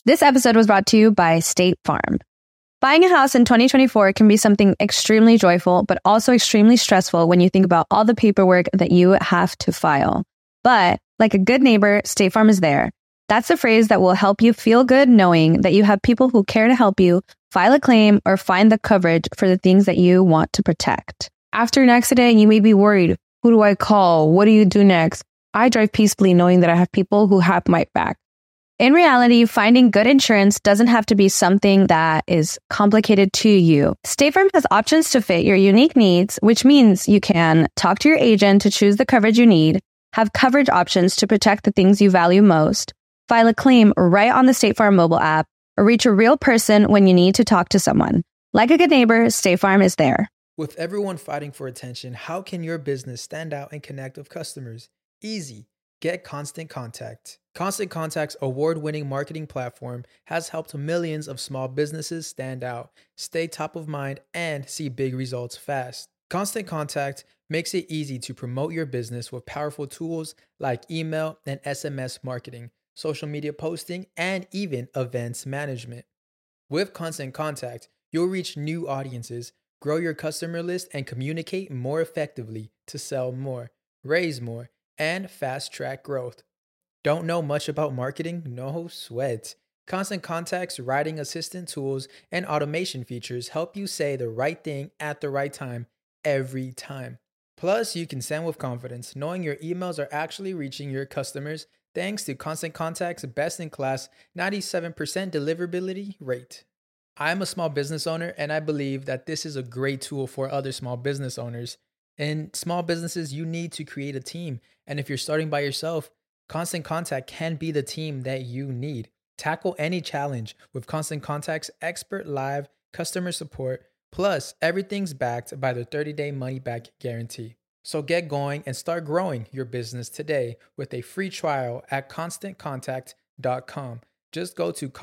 This episode was brought to you by State Farm. Buying a house in 2024 can be something extremely joyful, but also extremely stressful when you think about all the paperwork that you have to file. But like a good neighbor, State Farm is there. That's the phrase that will help you feel good knowing that you have people who care to help you file a claim or find the coverage for the things that you want to protect. After an accident, you may be worried. Who do I call? What do you do next? I drive peacefully knowing that I have people who have my back. In reality, finding good insurance doesn't have to be something that is complicated to you. State Farm has options to fit your unique needs, which means you can talk to your agent to choose the coverage you need, have coverage options to protect the things you value most, file a claim right on the State Farm mobile app, or reach a real person when you need to talk to someone. Like a good neighbor, State Farm is there. With everyone fighting for attention, how can your business stand out and connect with customers? Easy. Get Constant Contact. Constant Contact's award-winning marketing platform has helped millions of small businesses stand out, stay top of mind, and see big results fast. Constant Contact makes it easy to promote your business with powerful tools like email and SMS marketing, social media posting, and even events management. With Constant Contact, you'll reach new audiences, grow your customer list, and communicate more effectively to sell more, raise more, and fast-track growth. Don't know much about marketing? No sweat. Constant Contact's writing assistant tools and automation features help you say the right thing at the right time every time. Plus, you can send with confidence, knowing your emails are actually reaching your customers thanks to Constant Contact's best-in-class 97% deliverability rate. I'm a small business owner, and I believe that this is a great tool for other small business owners. In small businesses, you need to create a team. And if you're starting by yourself, Constant Contact can be the team that you need. Tackle any challenge with Constant Contact's expert live customer support. Plus, everything's backed by the 30-day money-back guarantee. So get going and start growing your business today with a free trial at ConstantContact.com. Just go to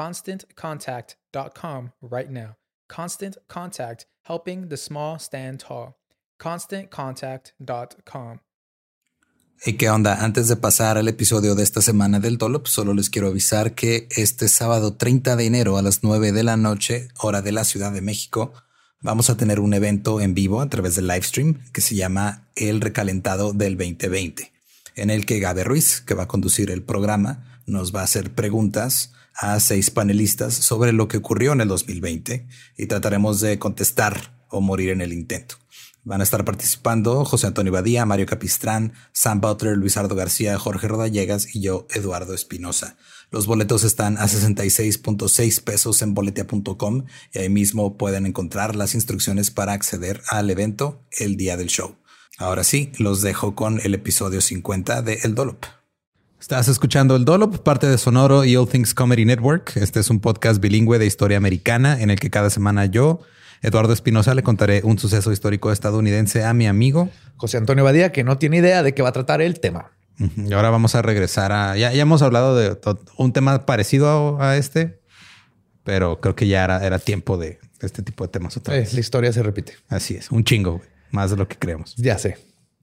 ConstantContact.com right now. Constant Contact, helping the small stand tall. ConstantContact.com. Hey, ¿qué onda? Antes de pasar al episodio de esta semana del Dollop, solo les quiero avisar que este sábado 30 de enero a las 9 de la noche, hora de la Ciudad de México, vamos a tener un evento en vivo a través del livestream que se llama El Recalentado del 2020, en el que Gabe Ruiz, que va a conducir el programa, nos va a hacer preguntas a 6 panelistas sobre lo que ocurrió en el 2020 y trataremos de contestar o morir en el intento. Van a estar participando José Antonio Badía, Mario Capistrán, Sam Butler, Luisardo García, Jorge Rodallegas y yo, Eduardo Espinosa. Los boletos están a 66.6 pesos en boletia.com y ahí mismo pueden encontrar las instrucciones para acceder al evento el día del show. Ahora sí, los dejo con el episodio 50 de El Dollop. Estás escuchando El Dollop, parte de Sonoro y All Things Comedy Network. Este es un podcast bilingüe de historia americana en el que cada semana yo, Eduardo Espinosa, le contaré un suceso histórico estadounidense a mi amigo José Antonio Badía, que no tiene idea de qué va a tratar el tema. Y ahora vamos a regresar a... Ya hemos hablado de un tema parecido a este, pero creo que ya era tiempo de este tipo de temas otra vez. La historia se repite. Así es, un chingo, güey. Más de lo que creemos. Ya sé.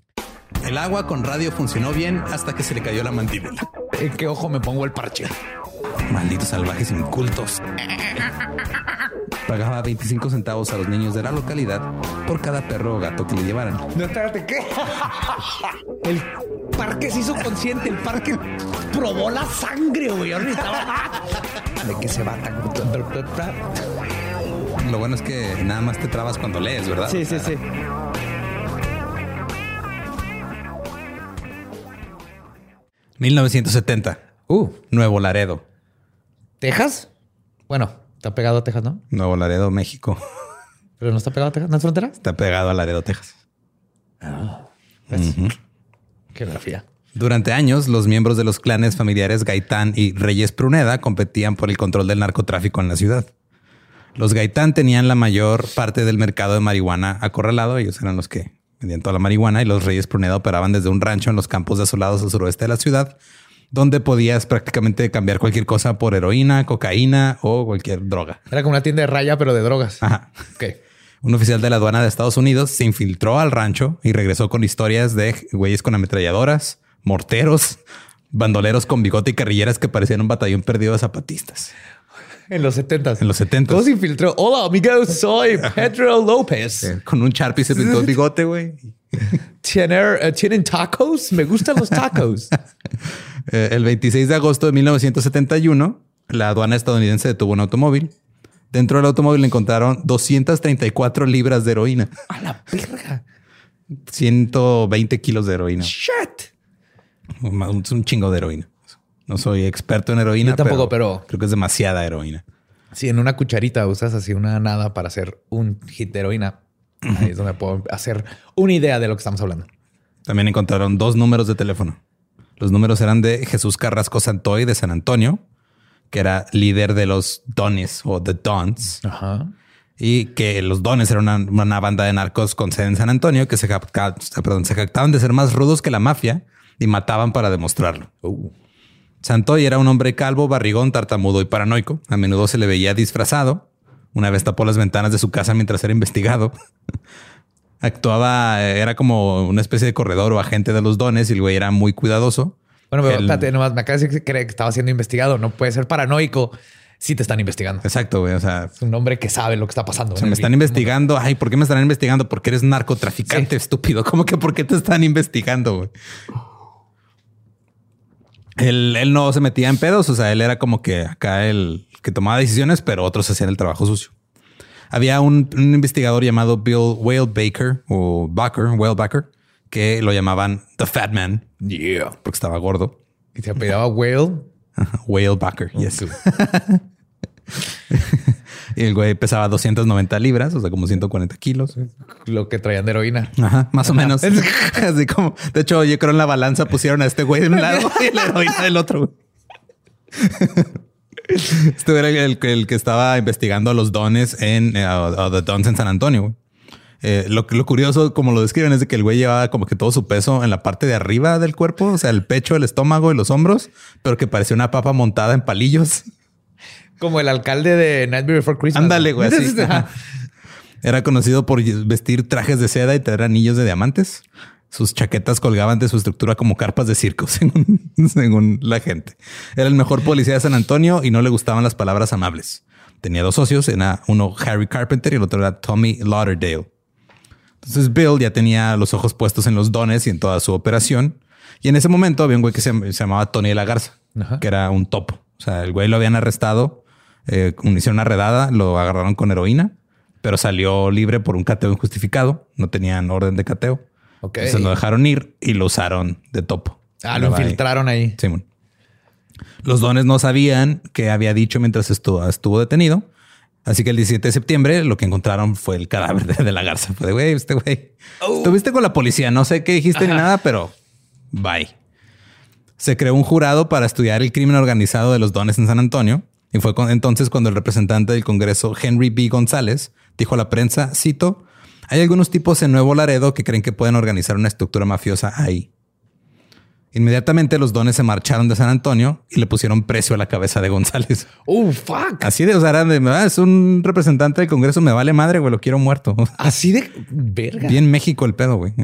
El agua con radio funcionó bien hasta que se le cayó la mandíbula. ¿En qué ojo me pongo el parche? Malditos salvajes incultos. Pagaba 25 centavos a los niños de la localidad por cada perro o gato que le llevaran. No, espérate, ¿qué? El parque se hizo consciente. El parque probó la sangre, güey. Ahorita. ¿De qué se va tan? Lo bueno es que nada más te trabas cuando lees, ¿verdad? Sí. ...1970. Nuevo Laredo. ¿Texas? Bueno, está pegado a Texas, ¿no? Nuevo Laredo, México. ¿Pero no está pegado a Texas? ¿No es frontera? Está pegado a Laredo, Texas. Qué grafía. Durante años, los miembros de los clanes familiares Gaitán y Reyes Pruneda competían por el control del narcotráfico en la ciudad. Los Gaitán tenían la mayor parte del mercado de marihuana acorralado. Ellos eran los que vendían toda la marihuana, y los Reyes Pruneda operaban desde un rancho en los campos desolados al suroeste de la ciudad, donde podías prácticamente cambiar cualquier cosa por heroína, cocaína o cualquier droga. Era como una tienda de raya, pero de drogas. Ajá. Ok. Un oficial de la aduana de Estados Unidos se infiltró al rancho y regresó con historias de güeyes con ametralladoras, morteros, bandoleros con bigote y carrilleras que parecían un batallón perdido de zapatistas. En los 70s. En los 70s. ¿Cómo se infiltró? Hola, amigos, soy Pedro López. Con un Sharpie se pintó el bigote, güey. ¿Tienen tacos? Me gustan los tacos. El 26 de agosto de 1971, la aduana estadounidense detuvo un automóvil. Dentro del automóvil encontraron 234 libras de heroína. A la verga. 120 kilos de heroína. Shit. Un chingo de heroína. No soy experto en heroína. Yo tampoco, pero creo que es demasiada heroína. Si en una cucharita usas así una nada para hacer un hit de heroína, ahí es donde puedo hacer una idea de lo que estamos hablando. También encontraron 2 números de teléfono. Los números eran de Jesús Carrasco Santoy de San Antonio, que era líder de los Dones o The Dons. Ajá. Y que los Dones eran una banda de narcos con sede en San Antonio que se jactaban de ser más rudos que la mafia y mataban para demostrarlo. Santoy era un hombre calvo, barrigón, tartamudo y paranoico. A menudo se le veía disfrazado. Una vez tapó las ventanas de su casa mientras era investigado. Actuaba, era como una especie de corredor o agente de los Dones y el güey era muy cuidadoso. Bueno, pero espérate, nomás me acabas de decir que cree que estaba siendo investigado. No puede ser paranoico si te están investigando. Exacto, güey. O sea, es un hombre que sabe lo que está pasando. O sea, me están investigando. Ay, ¿por qué me están investigando? Porque eres narcotraficante, estúpido. ¿Cómo que por qué te están investigando, güey? Él no se metía en pedos. O sea, él era como que acá el que tomaba decisiones, pero otros hacían el trabajo sucio. Había un investigador llamado Bill Whalebaker o Whalebaker, que lo llamaban The Fat Man. Yeah. Porque estaba gordo. Y se apellidaba Whale. Whalebaker. Yes. Y el güey pesaba 290 libras, o sea, como 140 kilos. Lo que traían de heroína. Ajá, más o menos. Así como, de hecho, yo creo en la balanza pusieron a este güey de un lado y la heroína del otro, güey. Este era el que estaba investigando a los Dones a The Dons en San Antonio, güey. Lo curioso, como lo describen, es de que el güey llevaba como que todo su peso en la parte de arriba del cuerpo, o sea, el pecho, el estómago y los hombros, pero que parecía una papa montada en palillos. Como el alcalde de Nightmare Before Christmas. Ándale, güey. Así. Era conocido por vestir trajes de seda y tener anillos de diamantes. Sus chaquetas colgaban de su estructura como carpas de circo, según la gente. Era el mejor policía de San Antonio y no le gustaban las palabras amables. Tenía 2 socios, era uno Harry Carpenter y el otro era Tommy Lauderdale. Entonces Bill ya tenía los ojos puestos en los Dones y en toda su operación. Y en ese momento había un güey que se llamaba Tony de la Garza, que era un topo. O sea, el güey lo habían arrestado, hicieron una redada, lo agarraron con heroína, pero salió libre por un cateo injustificado. No tenían orden de cateo. Okay. Entonces lo dejaron ir y lo usaron de topo. Lo infiltraron ahí. Simón. Los Dones no sabían qué había dicho mientras estuvo detenido. Así que el 17 de septiembre lo que encontraron fue el cadáver de la Garza. Fue de güey, estuviste con la policía. No sé qué dijiste ni nada, pero bye. Se creó un jurado para estudiar el crimen organizado de los Dones en San Antonio. Y fue entonces cuando el representante del Congreso, Henry B. González, dijo a la prensa, cito, hay algunos tipos en Nuevo Laredo que creen que pueden organizar una estructura mafiosa ahí. Inmediatamente los Dones se marcharon de San Antonio y le pusieron precio a la cabeza de González. Oh, fuck. Así de, o sea, es un representante del Congreso, me vale madre, güey, lo quiero muerto. Así de verga. Bien México el pedo, güey.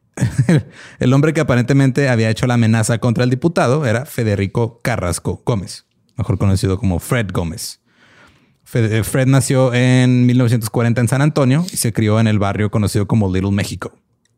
El hombre que aparentemente había hecho la amenaza contra el diputado era Federico Carrasco Gómez, mejor conocido como Fred Gómez. Fred nació en 1940 en San Antonio y se crió en el barrio conocido como Little México.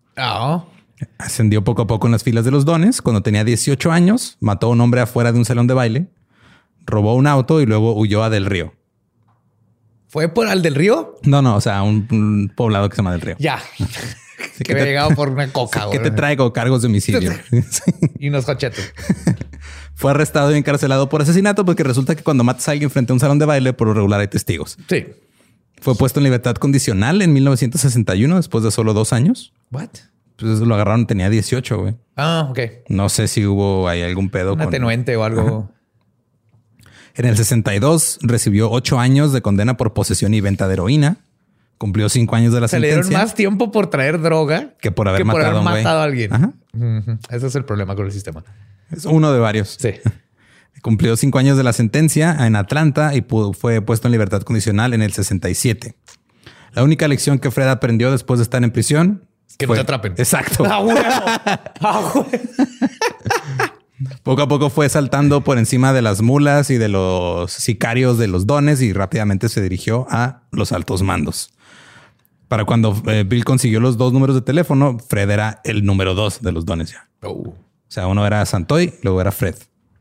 Ascendió poco a poco en las filas de los Dones. Cuando tenía 18 años, mató a un hombre afuera de un salón de baile, robó un auto y luego huyó a Del Río. ¿Fue por al Del Río? No, o sea, un poblado que se llama Del Río. Ya. Que me había llegado por una coca. Que te traigo cargos de homicidio. Y unos cochetes. Fue arrestado y encarcelado por asesinato porque resulta que cuando matas a alguien frente a un salón de baile, por lo regular hay testigos. Sí. Fue puesto en libertad condicional en 1961 después de solo 2 años. ¿What? Pues lo agarraron, tenía 18, güey. Ok. No sé si hubo ahí algún pedo. Un atenuante o algo. Ajá. En el 62 recibió 8 años de condena por posesión y venta de heroína. Cumplió 5 años de la sentencia. Le dieron más tiempo por traer droga que por haber matado a alguien. Ajá. Ese es el problema con el sistema. Es uno de varios. Sí. Cumplió 5 años de la sentencia en Atlanta y fue puesto en libertad condicional en el 67. La única lección que Fred aprendió después de estar en prisión que no te atrapen. Exacto. Poco a poco fue saltando por encima de las mulas y de los sicarios de los dones y rápidamente se dirigió a los altos mandos. Para cuando Bill consiguió los 2 números de teléfono, Fred era el número 2 de los dones ya. O sea, uno era Santoy, luego era Fred.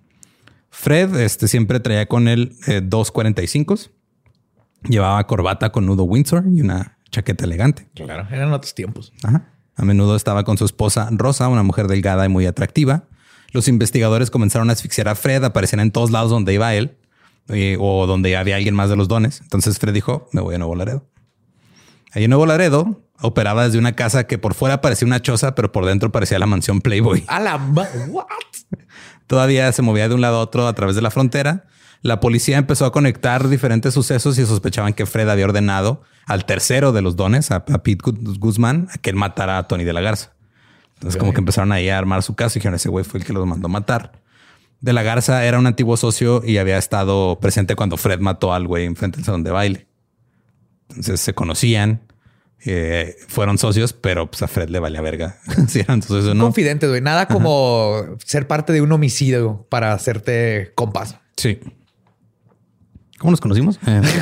Fred siempre traía con él 2.45. Llevaba corbata con nudo Windsor y una chaqueta elegante. Claro, eran otros tiempos. Ajá. A menudo estaba con su esposa Rosa, una mujer delgada y muy atractiva. Los investigadores comenzaron a asfixiar a Fred, aparecían en todos lados donde iba él o donde había alguien más de los dones. Entonces Fred dijo, me voy a Nuevo Laredo. Ahí en Nuevo Laredo operaba desde una casa que por fuera parecía una choza, pero por dentro parecía la mansión Playboy. A la what? Todavía se movía de un lado a otro a través de la frontera. La policía empezó a conectar diferentes sucesos y sospechaban que Fred había ordenado al tercero de los dones, a Pete Guzmán, a que él matara a Tony de la Garza. Entonces como que empezaron ahí a armar su caso y dijeron, ese güey fue el que los mandó matar. De la Garza era un antiguo socio y había estado presente cuando Fred mató al güey enfrente del salón de baile. Entonces se conocían, fueron socios, pero pues a Fred le valía verga. Si eran socios o no. Confidentes, güey. Nada como ser parte de un homicidio para hacerte compas. Sí. ¿Cómo nos conocimos?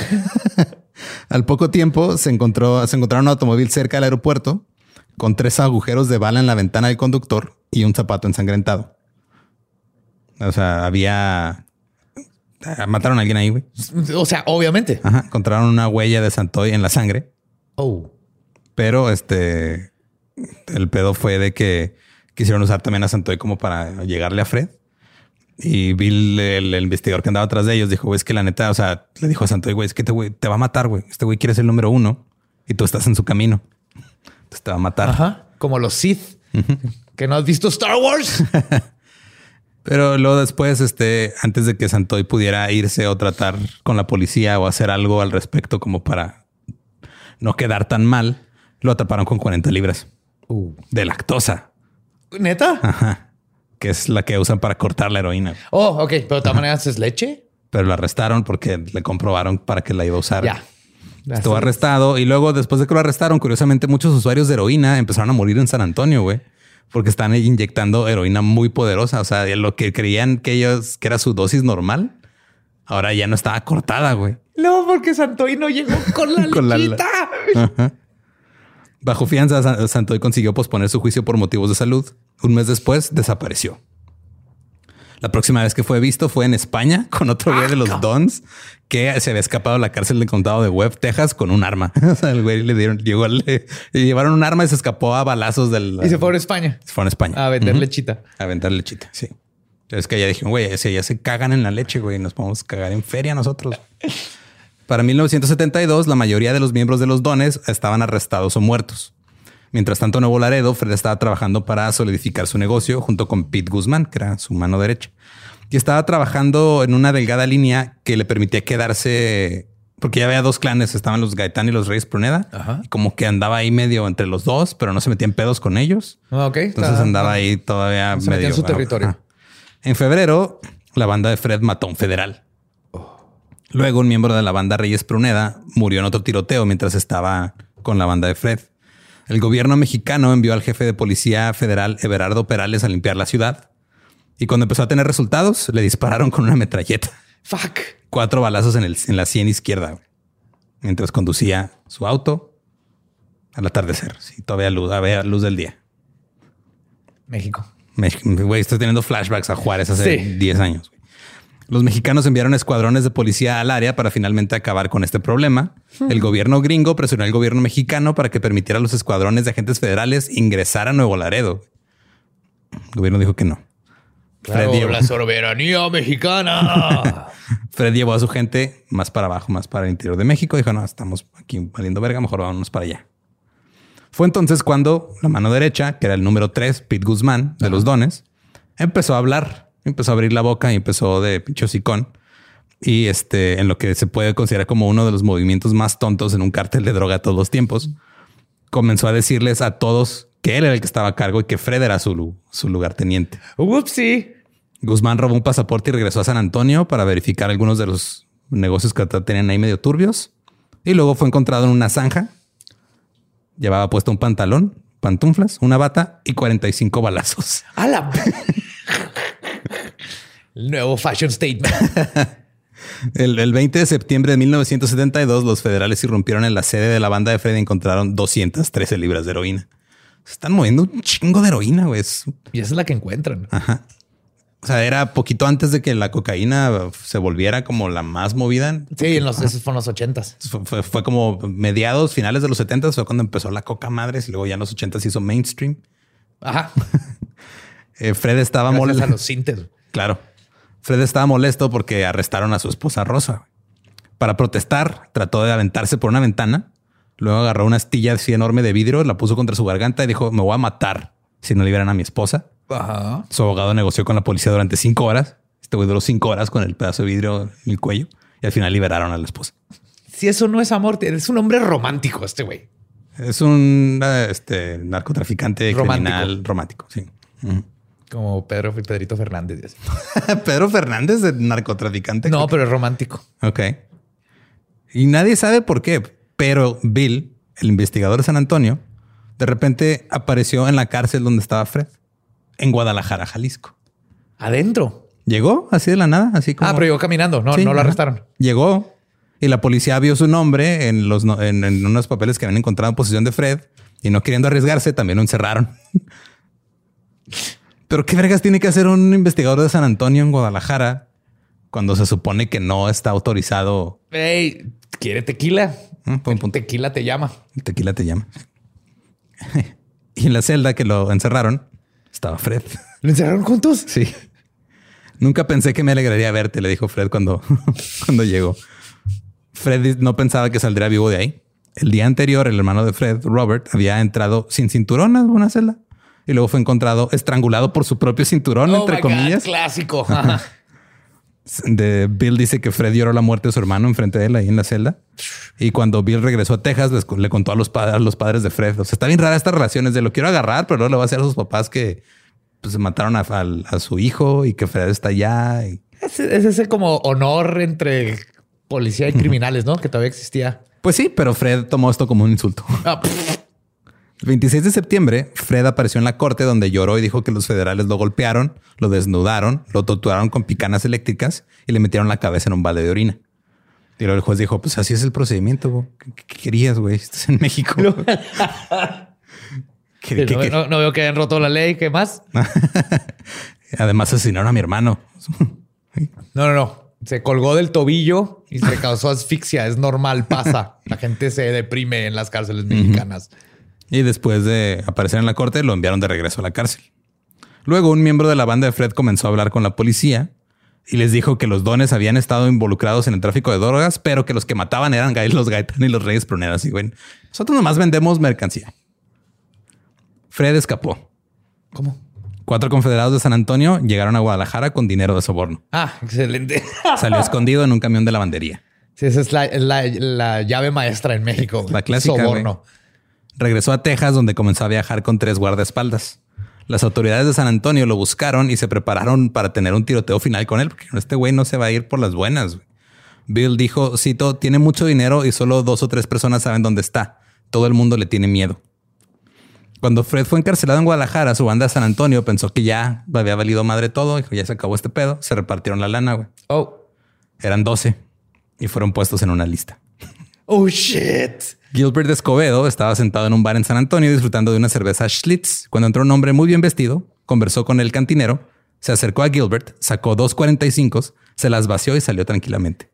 Al poco tiempo se encontraron un automóvil cerca del aeropuerto con 3 agujeros de bala en la ventana del conductor y un zapato ensangrentado. O sea, mataron a alguien ahí, güey. O sea, obviamente. Ajá. Encontraron una huella de Santoy en la sangre. Oh. Pero el pedo fue de que quisieron usar también a Santoy como para llegarle a Fred. Y Bill, el investigador que andaba atrás de ellos, dijo, güey, es que la neta, o sea, le dijo a Santoy, güey, es que te va a matar, güey. Este güey quiere ser el número 1 y tú estás en su camino. Entonces te va a matar. Ajá. Como los Sith. ¿Que no has visto Star Wars? Pero luego después, antes de que Santoy pudiera irse o tratar con la policía o hacer algo al respecto como para no quedar tan mal, lo atraparon con 40 libras de lactosa. ¿Neta? Ajá. Que es la que usan para cortar la heroína. Oh, ok. Pero de todas maneras es leche. Pero lo arrestaron porque le comprobaron para que la iba a usar. Ya. Estuvo arrestado y luego después de que lo arrestaron, curiosamente muchos usuarios de heroína empezaron a morir en San Antonio, güey. Porque están inyectando heroína muy poderosa. O sea, lo que creían que era su dosis normal, ahora ya no estaba cortada, güey. No, porque Santoy no llegó con la lechita. Ajá. Bajo fianza, Santoy consiguió posponer su juicio por motivos de salud. Un mes después desapareció. La próxima vez que fue visto fue en España con otro güey de los Dons que se había escapado de la cárcel del condado de Webb, Texas, con un arma. O sea, el güey le llevaron un arma y se escapó a balazos y se fue a España. Se fue a España. A vender lechita. A vender lechita, sí. Es que ya dijeron, güey, ya se cagan en la leche, güey. Nos podemos cagar en feria nosotros. Para 1972, la mayoría de los miembros de los Dones estaban arrestados o muertos. Mientras tanto, en Nuevo Laredo, Fred estaba trabajando para solidificar su negocio junto con Pete Guzmán, que era su mano derecha. Y estaba trabajando en una delgada línea que le permitía quedarse, porque ya había 2 clanes, estaban los Gaitán y los Reyes Pruneda. Ajá. Y como que andaba ahí medio entre los 2, pero no se metía en pedos con ellos. Ok. Entonces andaba ahí todavía se metía en su territorio. En febrero, la banda de Fred mató a un federal. Luego, un miembro de la banda Reyes Pruneda murió en otro tiroteo mientras estaba con la banda de Fred. El gobierno mexicano envió al jefe de policía federal Everardo Perales a limpiar la ciudad. Y cuando empezó a tener resultados, le dispararon con una metralleta. Fuck. 4 balazos en la sien izquierda, mientras conducía su auto al atardecer. Sí, todavía había luz del día. México. Güey, estoy teniendo flashbacks a Juárez hace 10 años. Los mexicanos enviaron escuadrones de policía al área para finalmente acabar con este problema. El gobierno gringo presionó al gobierno mexicano para que permitiera a los escuadrones de agentes federales ingresar a Nuevo Laredo. El gobierno dijo que no. Claro, la soberanía mexicana. Fred llevó a su gente más para abajo, más para el interior de México. Dijo, no, estamos aquí valiendo verga, mejor vámonos para allá. Fue entonces cuando la mano derecha, que era el número 3, Pete Guzmán, de los Dones, empezó a hablar. Empezó a abrir la boca y empezó de pinche hocicón. Y en lo que se puede considerar como uno de los movimientos más tontos en un cártel de droga de todos los tiempos, comenzó a decirles a todos que él era el que estaba a cargo y que Fred era su lugarteniente. Upsi. Guzmán robó un pasaporte y regresó a San Antonio para verificar algunos de los negocios que tenían ahí medio turbios. Y luego fue encontrado en una zanja. Llevaba puesto un pantalón, pantuflas, una bata y 45 balazos. ¡A la! El nuevo fashion statement. El 20 de septiembre de 1972, los federales irrumpieron en la sede de la banda de Fred y encontraron 213 libras de heroína. Se están moviendo un chingo de heroína, güey. Y esa es la que encuentran. Ajá. O sea, era poquito antes de que la cocaína se volviera como la más movida. Sí, esos fueron los 80s. Fue como mediados, finales de los 70s fue cuando empezó la coca madres y luego ya en los 80s hizo mainstream. Ajá. Fred estaba molesto. A los sintes. Claro. Fred estaba molesto porque arrestaron a su esposa Rosa. Para protestar, trató de aventarse por una ventana. Luego agarró una astilla así enorme de vidrio, la puso contra su garganta y dijo, me voy a matar si no liberan a mi esposa. Ajá. Su abogado negoció con la policía durante 5 horas. Este güey duró 5 horas con el pedazo de vidrio en el cuello y al final liberaron a la esposa. Si eso no es amor, es un hombre romántico este güey. Es un narcotraficante criminal romántico. Sí. Como Pedro y Pedrito Fernández. Pedro Fernández de narcotraficante. No, pero es romántico. Ok. Y nadie sabe por qué, pero Bill, el investigador de San Antonio, de repente apareció en la cárcel donde estaba Fred, en Guadalajara, Jalisco. ¿Adentro? Llegó así de la nada, así como... pero llegó caminando. No, sí, no lo arrestaron. Llegó y la policía vio su nombre en unos papeles que habían encontrado en posesión de Fred y no queriendo arriesgarse, también lo encerraron. Pero qué vergas tiene que hacer un investigador de San Antonio en Guadalajara cuando se supone que no está autorizado. Hey, ¿quiere tequila? Tequila te llama. Tequila te llama. Y en la celda que lo encerraron estaba Fred. ¿Lo encerraron juntos? Sí. Nunca pensé que me alegraría verte, le dijo Fred cuando llegó. Fred no pensaba que saldría vivo de ahí. El día anterior, el hermano de Fred, Robert, había entrado sin cinturón a una celda y luego fue encontrado estrangulado por su propio cinturón, entre comillas. Clásico. Bill dice que Fred lloró la muerte de su hermano enfrente de él ahí en la celda. Y cuando Bill regresó a Texas, le contó a los padres de Fred. O sea, está bien rara estas relaciones de lo quiero agarrar, pero luego le va a decir a sus papás que pues, mataron a su hijo y que Fred está allá. Es ese como honor entre policía y criminales, ¿no? Que todavía existía. Pues sí, pero Fred tomó esto como un insulto. El 26 de septiembre, Fred apareció en la corte donde lloró y dijo que los federales lo golpearon, lo desnudaron, lo torturaron con picanas eléctricas y le metieron la cabeza en un balde de orina. Y luego el juez dijo, pues así es el procedimiento. Güey. ¿Qué querías, güey? Estás en México. No veo que hayan roto la ley. ¿Qué más? Además asesinaron a mi hermano. No. Se colgó del tobillo y se causó asfixia. Es normal, pasa. La gente se deprime en las cárceles mexicanas. Y después de aparecer en la corte, lo enviaron de regreso a la cárcel. Luego, un miembro de la banda de Fred comenzó a hablar con la policía y les dijo que los dones habían estado involucrados en el tráfico de drogas, pero que los que mataban eran los Gaitán y los Reyes Pruneras. Y güey, nosotros nomás vendemos mercancía. Fred escapó. ¿Cómo? 4 confederados de San Antonio llegaron a Guadalajara con dinero de soborno. Excelente. Salió escondido en un camión de lavandería. Sí, esa es la llave maestra en México. La clásica. Soborno. Güey. Regresó a Texas, donde comenzó a viajar con 3 guardaespaldas. Las autoridades de San Antonio lo buscaron y se prepararon para tener un tiroteo final con él, porque este güey no se va a ir por las buenas. Bill dijo, cito, tiene mucho dinero y solo 2 o 3 personas saben dónde está. Todo el mundo le tiene miedo. Cuando Fred fue encarcelado en Guadalajara, su banda de San Antonio pensó que ya había valido madre todo. Dijo, ya se acabó este pedo. Se repartieron la lana, güey. Eran 12 y fueron puestos en una lista. Oh, shit. Gilbert Escobedo estaba sentado en un bar en San Antonio disfrutando de una cerveza Schlitz. Cuando entró un hombre muy bien vestido, conversó con el cantinero, se acercó a Gilbert, sacó 2 45, se las vació y salió tranquilamente.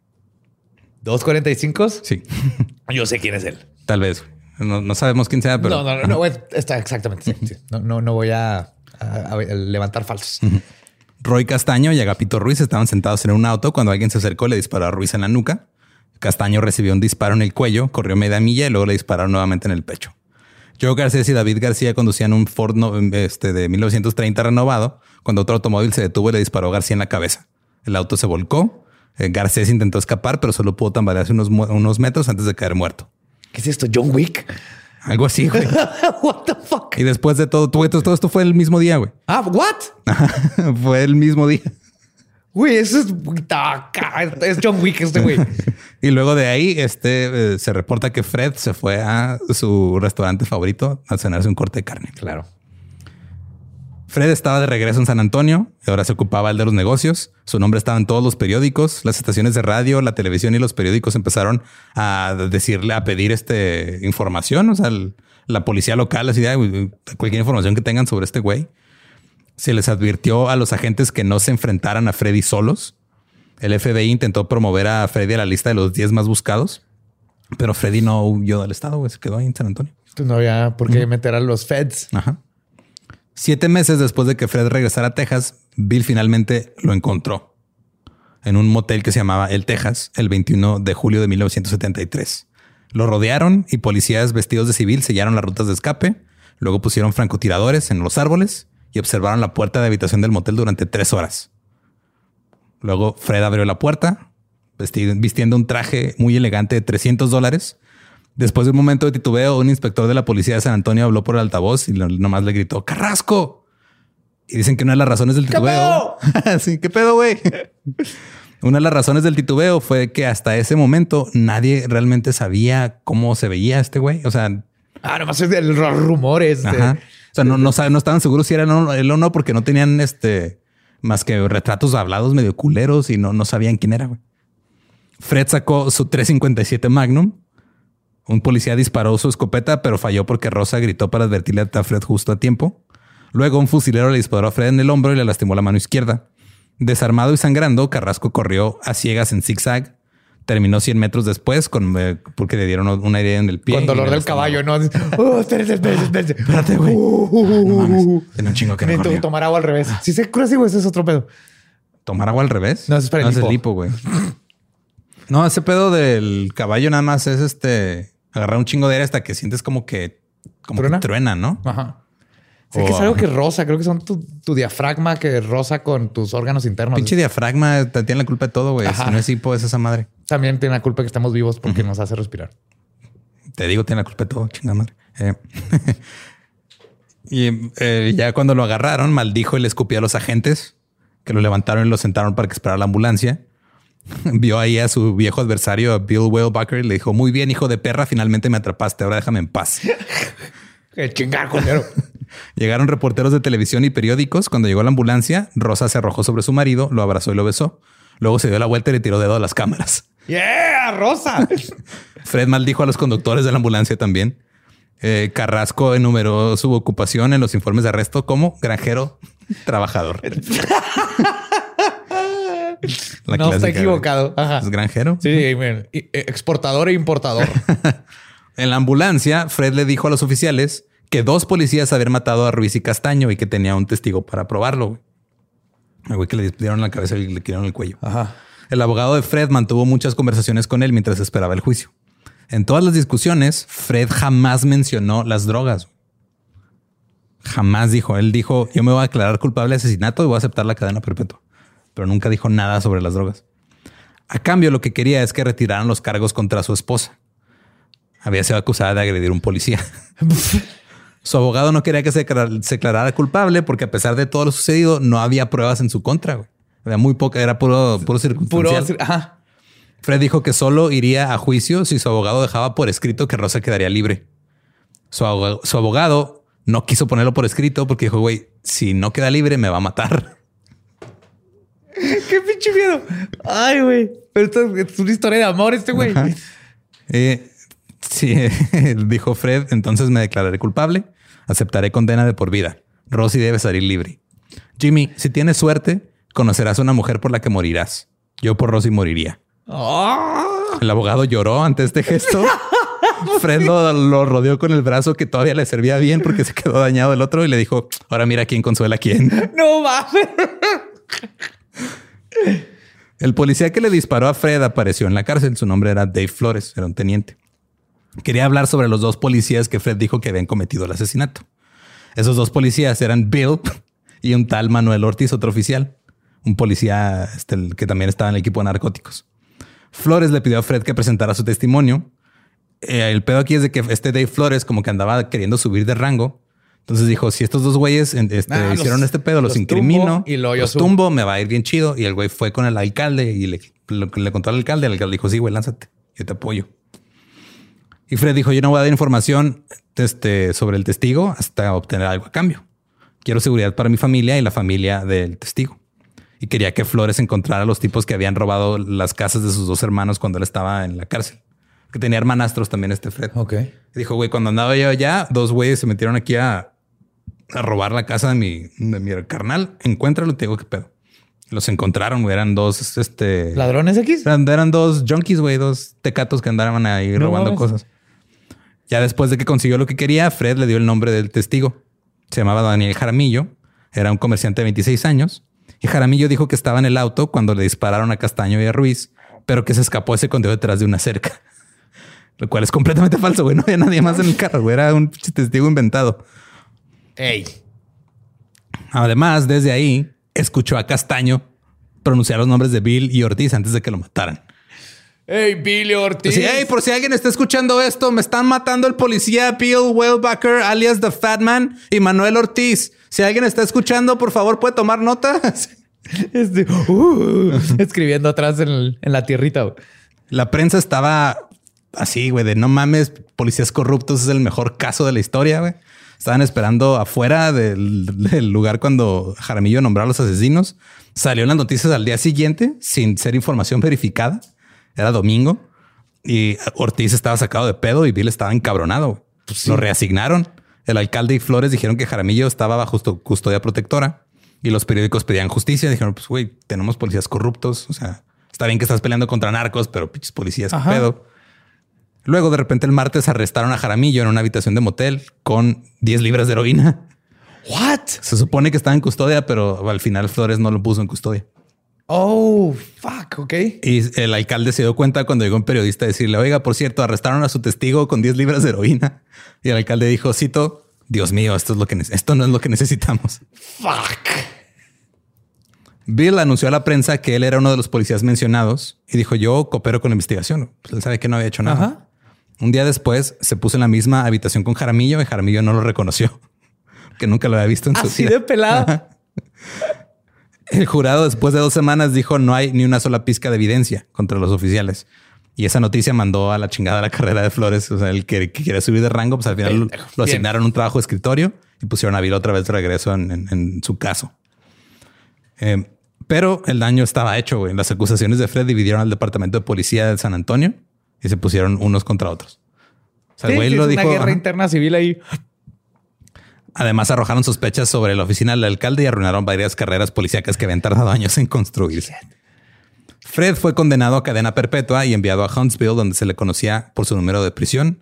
¿2 45? Sí. Yo sé quién es él. Tal vez. No sabemos quién sea, pero... No, está exactamente. Sí. No voy a levantar falsos. Roy Castaño y Agapito Ruiz estaban sentados en un auto cuando alguien se acercó y le disparó a Ruiz en la nuca. Castaño recibió un disparo en el cuello, corrió media milla y luego le dispararon nuevamente en el pecho. Joe Garcés y David García conducían un Ford de 1930 renovado cuando otro automóvil se detuvo y le disparó a García en la cabeza. El auto se volcó. Garcés intentó escapar, pero solo pudo tambalearse unos metros antes de caer muerto. ¿Qué es esto? ¿John Wick? Algo así, güey. What the fuck? Y después de todo esto fue el mismo día, güey. What? Fue el mismo día. Güey, eso es John Wick este güey. Y luego de ahí se reporta que Fred se fue a su restaurante favorito a cenarse un corte de carne. Claro. Fred estaba de regreso en San Antonio y ahora se ocupaba el de los negocios. Su nombre estaba en todos los periódicos, las estaciones de radio, la televisión y los periódicos empezaron a decirle, a pedir información. O sea, la policía local, así de cualquier información que tengan sobre este güey. Se les advirtió a los agentes que no se enfrentaran a Freddy solos. El FBI intentó promover a Freddy a la lista de los 10 más buscados, pero Freddy no huyó del estado, güey. Se quedó ahí en San Antonio. No había por qué meter a los feds. Ajá. 7 meses después de que Fred regresara a Texas, Bill finalmente lo encontró en un motel que se llamaba El Texas el 21 de julio de 1973. Lo rodearon y policías vestidos de civil sellaron las rutas de escape. Luego pusieron francotiradores en los árboles y observaron la puerta de habitación del motel durante 3 horas. Luego Fred abrió la puerta vistiendo un traje muy elegante de $300. Después de un momento de titubeo, un inspector de la policía de San Antonio habló por el altavoz y nomás le gritó ¡Carrasco! Y dicen que una de las razones del titubeo... ¿Qué pedo? Sí, ¿qué pedo, güey? Una de las razones del titubeo fue que hasta ese momento nadie realmente sabía cómo se veía este güey. O sea... nomás es de los rumores. Ajá. O sea, no estaban seguros si era él o no porque no tenían más que retratos hablados medio culeros y no sabían quién era, güey. Fred sacó su .357 Magnum. Un policía disparó su escopeta, pero falló porque Rosa gritó para advertirle a Fred justo a tiempo. Luego un fusilero le disparó a Fred en el hombro y le lastimó la mano izquierda. Desarmado y sangrando, Carrasco corrió a ciegas en zigzag. Terminó 100 metros después porque le dieron una herida en el pie. Con dolor del caballo, ¿no? Espérate. Espérate, güey. No mames. Tiene un chingo que necesito recorrer. tomar agua al revés. Si se cura así, güey, ese es otro pedo. ¿Tomar agua al revés? No, eso es para el hipo. Es lipo, güey. No, ese pedo del caballo nada más es agarrar un chingo de aire hasta que sientes como que truena, ¿no? Ajá. Sé que es algo que roza. Creo que son tu diafragma que roza con tus órganos internos. Pinche diafragma tiene la culpa de todo, güey. Si no es hipo, es esa madre. También tiene la culpa que estamos vivos porque nos hace respirar. Te digo, tiene la culpa de todo, chingada madre. Y ya cuando lo agarraron, maldijo y le escupió a los agentes que lo levantaron y lo sentaron para que esperara la ambulancia. Vio ahí a su viejo adversario, a Bill Wellbacher, y le dijo: muy bien, hijo de perra, finalmente me atrapaste. Ahora déjame en paz. El chingar, culero. Llegaron reporteros de televisión y periódicos. Cuando llegó la ambulancia, Rosa se arrojó sobre su marido, lo abrazó y lo besó. Luego se dio la vuelta y le tiró dedo a las cámaras. ¡Yeah, Rosa! Fred maldijo a los conductores de la ambulancia también. Carrasco enumeró su ocupación en los informes de arresto como granjero trabajador. No está equivocado. Ajá. ¿Es granjero? Sí, exportador e importador. En la ambulancia, Fred le dijo a los oficiales que 2 policías habían matado a Ruiz y Castaño y que tenía un testigo para probarlo. El güey que le dieron la cabeza y le quitaron el cuello. Ajá. El abogado de Fred mantuvo muchas conversaciones con él mientras esperaba el juicio. En todas las discusiones, Fred jamás mencionó las drogas. Jamás dijo. Él dijo: yo me voy a declarar culpable de asesinato y voy a aceptar la cadena perpetua. Pero nunca dijo nada sobre las drogas. A cambio, lo que quería es que retiraran los cargos contra su esposa. Había sido acusada de agredir a un policía. Su abogado no quería que se declarara culpable porque a pesar de todo lo sucedido, no había pruebas en su contra. Güey. Había muy poca, era puro circunstancial. Ajá. Fred dijo que solo iría a juicio si su abogado dejaba por escrito que Rosa quedaría libre. Su abogado no quiso ponerlo por escrito porque dijo: güey, si no queda libre me va a matar. Qué pinche miedo. Ay, güey. Pero esto es una historia de amor este güey. Sí, dijo Fred: entonces me declararé culpable. Aceptaré condena de por vida. Rosy debe salir libre. Jimmy, si tienes suerte, conocerás a una mujer por la que morirás. Yo por Rosy moriría. Oh. El abogado lloró ante este gesto. Fred lo rodeó con el brazo que todavía le servía bien porque se quedó dañado el otro y le dijo: ahora mira quién consuela a quién. No mames. El policía que le disparó a Fred apareció en la cárcel. Su nombre era Dave Flores, era un teniente. Quería hablar sobre los 2 policías que Fred dijo que habían cometido el asesinato. Esos 2 policías eran Bill y un tal Manuel Ortiz, otro oficial, un policía que también estaba en el equipo de narcóticos. Flores le pidió a Fred que presentara su testimonio. El pedo aquí es de que Dave Flores como que andaba queriendo subir de rango. Entonces dijo: si estos 2 güeyes hicieron este pedo, los incrimino, y los tumbo, me va a ir bien chido. Y el güey fue con el alcalde y le contó al alcalde. El alcalde dijo: sí, güey, lánzate, yo te apoyo. Y Fred dijo: yo no voy a dar información sobre el testigo hasta obtener algo a cambio. Quiero seguridad para mi familia y la familia del testigo. Y quería que Flores encontrara a los tipos que habían robado las casas de sus 2 hermanos cuando él estaba en la cárcel. Que tenía hermanastros también Fred. Ok. Dijo, güey, cuando andaba yo allá, 2 güeyes se metieron aquí a robar la casa de mi carnal. Encuéntralo y te digo qué pedo. Los encontraron, güey. Eran 2 ¿Ladrones X? Eran 2 junkies, güey. 2 tecatos que andaban ahí robando cosas. Ya después de que consiguió lo que quería, Fred le dio el nombre del testigo. Se llamaba Daniel Jaramillo. Era un comerciante de 26 años. Y Jaramillo dijo que estaba en el auto cuando le dispararon a Castaño y a Ruiz, pero que se escapó y se escondió detrás de una cerca. Lo cual es completamente falso, güey. No había nadie más en el carro, güey. Era un testigo inventado. Ey. Además, desde ahí, escuchó a Castaño pronunciar los nombres de Bill y Ortiz antes de que lo mataran. Hey, Billy Ortiz. Sí, hey, por si alguien está escuchando esto, me están matando el policía Bill Wellbacker, alias The Fat Man, y Manuel Ortiz. Si alguien está escuchando, por favor, ¿puede tomar nota? Escribiendo atrás en la tierrita, güey. La prensa estaba así, güey, de no mames, policías corruptos es el mejor caso de la historia, güey. Estaban esperando afuera del lugar cuando Jaramillo nombró a los asesinos. Salió en las noticias al día siguiente sin ser información verificada. Era domingo y Ortiz estaba sacado de pedo y Bill estaba encabronado. Pues sí. Lo reasignaron. El alcalde y Flores dijeron que Jaramillo estaba bajo custodia protectora y los periódicos pedían justicia. Dijeron, pues güey, tenemos policías corruptos. O sea, está bien que estás peleando contra narcos, pero pinches policías, qué pedo. Luego, de repente, el martes arrestaron a Jaramillo en una habitación de motel con 10 libras de heroína. What? Se supone que estaba en custodia, pero al final Flores no lo puso en custodia. Oh, fuck. Ok. Y el alcalde se dio cuenta cuando llegó un periodista a decirle, oiga, por cierto, arrestaron a su testigo con 10 libras de heroína. Y el alcalde dijo, cito, Dios mío, esto no es lo que necesitamos. Fuck. Bill anunció a la prensa que él era uno de los policías mencionados y dijo, yo coopero con la investigación. Pues él sabe que no había hecho nada. Ajá. Un día después se puso en la misma habitación con Jaramillo y Jaramillo no lo reconoció, que nunca lo había visto en su vida. Así de pelado. El jurado, después de 2 semanas, dijo no hay ni una sola pizca de evidencia contra los oficiales. Y esa noticia mandó a la chingada la carrera de Flores. O sea, el que quería subir de rango, pues al final lo asignaron un trabajo de escritorio y pusieron a Bill otra vez de regreso en su caso. Pero el daño estaba hecho, güey. Las acusaciones de Fred dividieron al departamento de policía de San Antonio y se pusieron unos contra otros. O sea, el güey lo dijo. Una guerra interna civil ahí. Además, arrojaron sospechas sobre la oficina del alcalde y arruinaron varias carreras policíacas que habían tardado años en construirse. Fred fue condenado a cadena perpetua y enviado a Huntsville, donde se le conocía por su número de prisión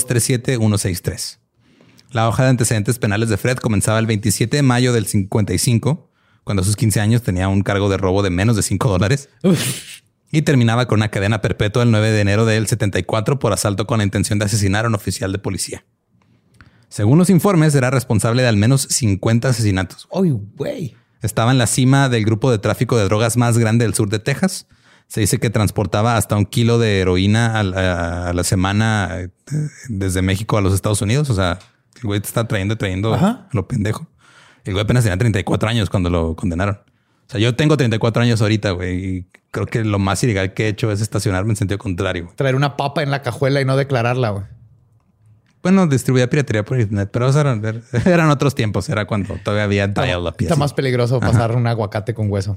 237163. La hoja de antecedentes penales de Fred comenzaba el 27 de mayo del 55, cuando a sus 15 años tenía un cargo de robo de menos de $5. Y terminaba con una cadena perpetua el 9 de enero del 74 por asalto con la intención de asesinar a un oficial de policía. Según los informes, era responsable de al menos 50 asesinatos. ¡Ay, güey! Estaba en la cima del grupo de tráfico de drogas más grande del sur de Texas. Se dice que transportaba hasta 1 kilo de heroína a la semana desde México a los Estados Unidos. O sea, el güey te está trayendo Ajá. Lo pendejo. El güey apenas tenía 34 años cuando lo condenaron. O sea, yo tengo 34 años ahorita, güey, y creo que lo más ilegal que he hecho es estacionarme en sentido contrario. Traer una papa en la cajuela y no declararla, güey. Bueno, distribuía piratería por internet, pero eran otros tiempos. Era cuando todavía había dial-up. Está más peligroso pasar un aguacate con hueso.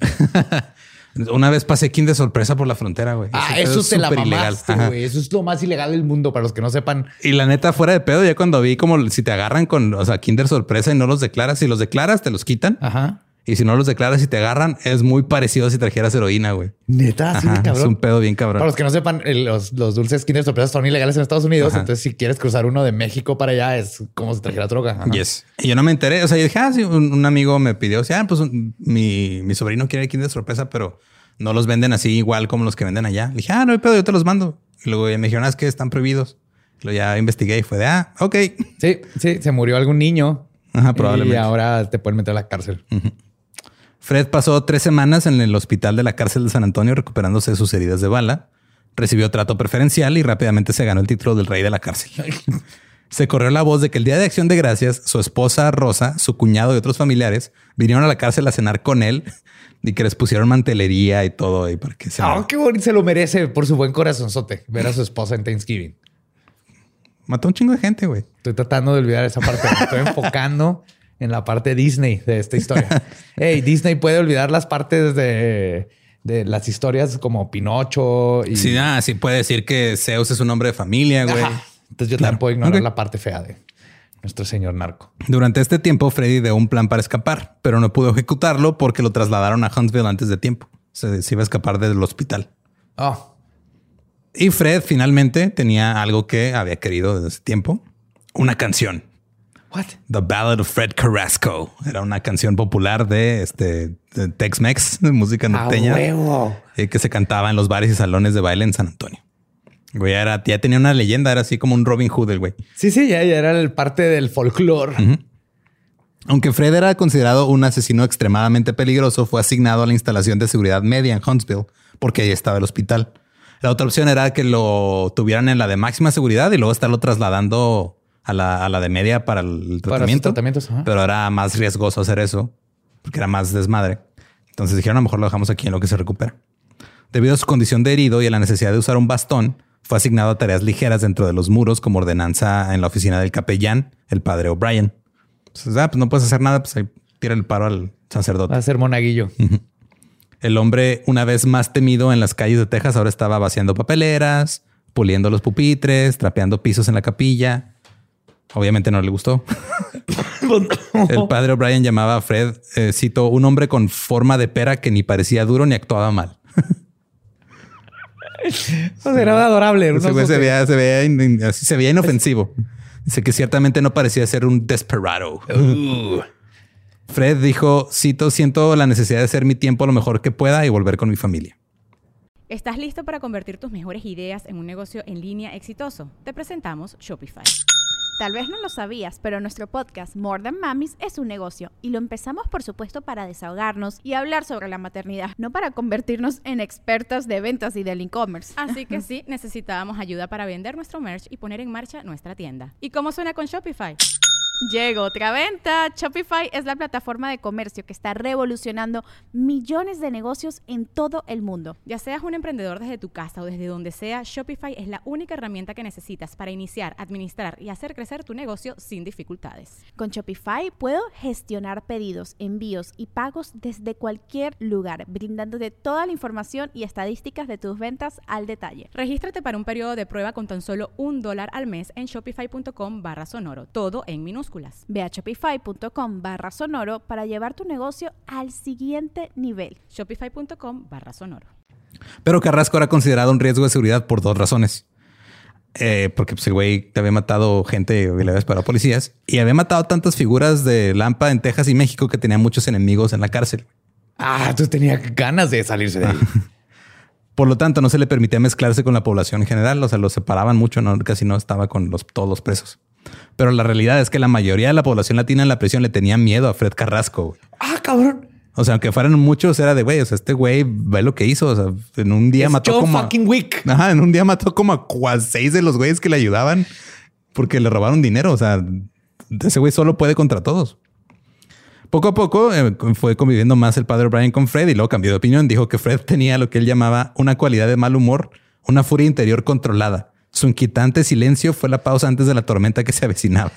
Una vez pasé King de sorpresa por la frontera, güey. Eso te la mamaste, ilegal, güey. Eso es lo más ilegal del mundo para los que no sepan. Y la neta, fuera de pedo, ya cuando vi como si te agarran con, o sea, Kinder sorpresa y no los declaras, si los declaras, te los quitan. Ajá. Y si no los declaras y te agarran, es muy parecido a si trajeras heroína, güey. Neta, así de cabrón. Es un pedo bien cabrón. Para los que no sepan, los dulces Kinder sorpresa son ilegales en Estados Unidos. Ajá. Entonces, si quieres cruzar uno de México para allá, es como si trajera droga. Ajá. Yes. Y yo no me enteré. O sea, yo dije, sí, un amigo me pidió, pues mi sobrino quiere Kinder sorpresa, pero no los venden así igual como los que venden allá. Le dije, no hay pedo, yo te los mando. Y luego me dijeron, es que están prohibidos. Y luego ya investigué y fue de, ok. Sí, se murió algún niño. Ajá, probablemente. Y ahora te pueden meter a la cárcel. Fred pasó 3 semanas en el hospital de la cárcel de San Antonio recuperándose de sus heridas de bala. Recibió trato preferencial y rápidamente se ganó el título del rey de la cárcel. Se corrió la voz de que el día de Acción de Gracias, su esposa Rosa, su cuñado y otros familiares vinieron a la cárcel a cenar con él y que les pusieron mantelería y todo ahí para que se... qué bonito. Se lo merece por su buen corazonzote ver a su esposa en Thanksgiving. Mató un chingo de gente, güey. Estoy tratando de olvidar esa parte. Me estoy enfocando en la parte Disney de esta historia. Hey, Disney puede olvidar las partes de las historias como Pinocho. Y... Sí, sí puede decir que Zeus es un hombre de familia, güey. Entonces yo también puedo ignorar la parte fea de nuestro señor narco. Durante este tiempo, Freddy ideó un plan para escapar, pero no pudo ejecutarlo porque lo trasladaron a Huntsville antes de tiempo. Se iba a escapar del hospital. Y Fred finalmente tenía algo que había querido desde ese tiempo. Una canción. What? The Ballad of Fred Carrasco. Era una canción popular de Tex-Mex, de música norteña. ¡Huevo! Que se cantaba en los bares y salones de baile en San Antonio. Güey, ya tenía una leyenda, era así como un Robin Hood el güey. Sí, ya era el parte del folclore. Aunque Fred era considerado un asesino extremadamente peligroso, fue asignado a la instalación de seguridad media en Huntsville porque ahí estaba el hospital. La otra opción era que lo tuvieran en la de máxima seguridad y luego estarlo trasladando a la de media para el tratamiento. Pero era más riesgoso hacer eso porque era más desmadre. Entonces dijeron, a lo mejor lo dejamos aquí en lo que se recupera. Debido a su condición de herido y a la necesidad de usar un bastón, fue asignado a tareas ligeras dentro de los muros como ordenanza en la oficina del capellán, el padre O'Brien. Entonces, pues no puedes hacer nada, pues ahí tira el paro al sacerdote. Va a ser monaguillo. El hombre, una vez más temido en las calles de Texas, ahora estaba vaciando papeleras, puliendo los pupitres, trapeando pisos en la capilla. Obviamente no le gustó. El padre O'Brien llamaba a Fred, cito, un hombre con forma de pera que ni parecía duro ni actuaba mal. Era adorable. Ese güey se veía inofensivo. Dice que ciertamente no parecía ser un desperado. Fred dijo, cito, siento la necesidad de hacer mi tiempo lo mejor que pueda y volver con mi familia. ¿Estás listo para convertir tus mejores ideas en un negocio en línea exitoso? Te presentamos Shopify. Tal vez no lo sabías, pero nuestro podcast More Than Mamis es un negocio y lo empezamos por supuesto para desahogarnos y hablar sobre la maternidad, no para convertirnos en expertas de ventas y del e-commerce. Así que sí, necesitábamos ayuda para vender nuestro merch y poner en marcha nuestra tienda. ¿Y cómo suena con Shopify? Llegó otra venta. Shopify es la plataforma de comercio que está revolucionando millones de negocios en todo el mundo. Ya seas un emprendedor desde tu casa o desde donde sea, Shopify es la única herramienta que necesitas para iniciar, administrar y hacer crecer tu negocio sin dificultades. Con Shopify puedo gestionar pedidos, envíos y pagos desde cualquier lugar, brindándote toda la información y estadísticas de tus ventas al detalle. Regístrate para un periodo de prueba con tan solo $1 al mes en shopify.com/sonoro. Todo en minúsculas. Ve a shopify.com/sonoro para llevar tu negocio al siguiente nivel. Shopify.com/sonoro. Pero Carrasco era considerado un riesgo de seguridad por dos razones. Porque pues, el güey había matado gente y le había disparado a policías y había matado tantas figuras de Lampa en Texas y México que tenía muchos enemigos en la cárcel. Entonces tenía ganas de salirse de ahí. Por lo tanto, no se le permitía mezclarse con la población en general. O sea, los separaban mucho, casi no estaba con todos los presos. Pero la realidad es que la mayoría de la población latina en la prisión le tenía miedo a Fred Carrasco. Cabrón. O sea, aunque fueran muchos, era de güey. O sea, este güey ve lo que hizo. O sea, en un día mató en un día mató como a 6 de los güeyes que le ayudaban porque le robaron dinero. O sea, ese güey solo puede contra todos. Poco a poco fue conviviendo más el padre O'Brien con Fred y luego cambió de opinión. Dijo que Fred tenía lo que él llamaba una cualidad de mal humor, una furia interior controlada. Su inquietante silencio fue la pausa antes de la tormenta que se avecinaba.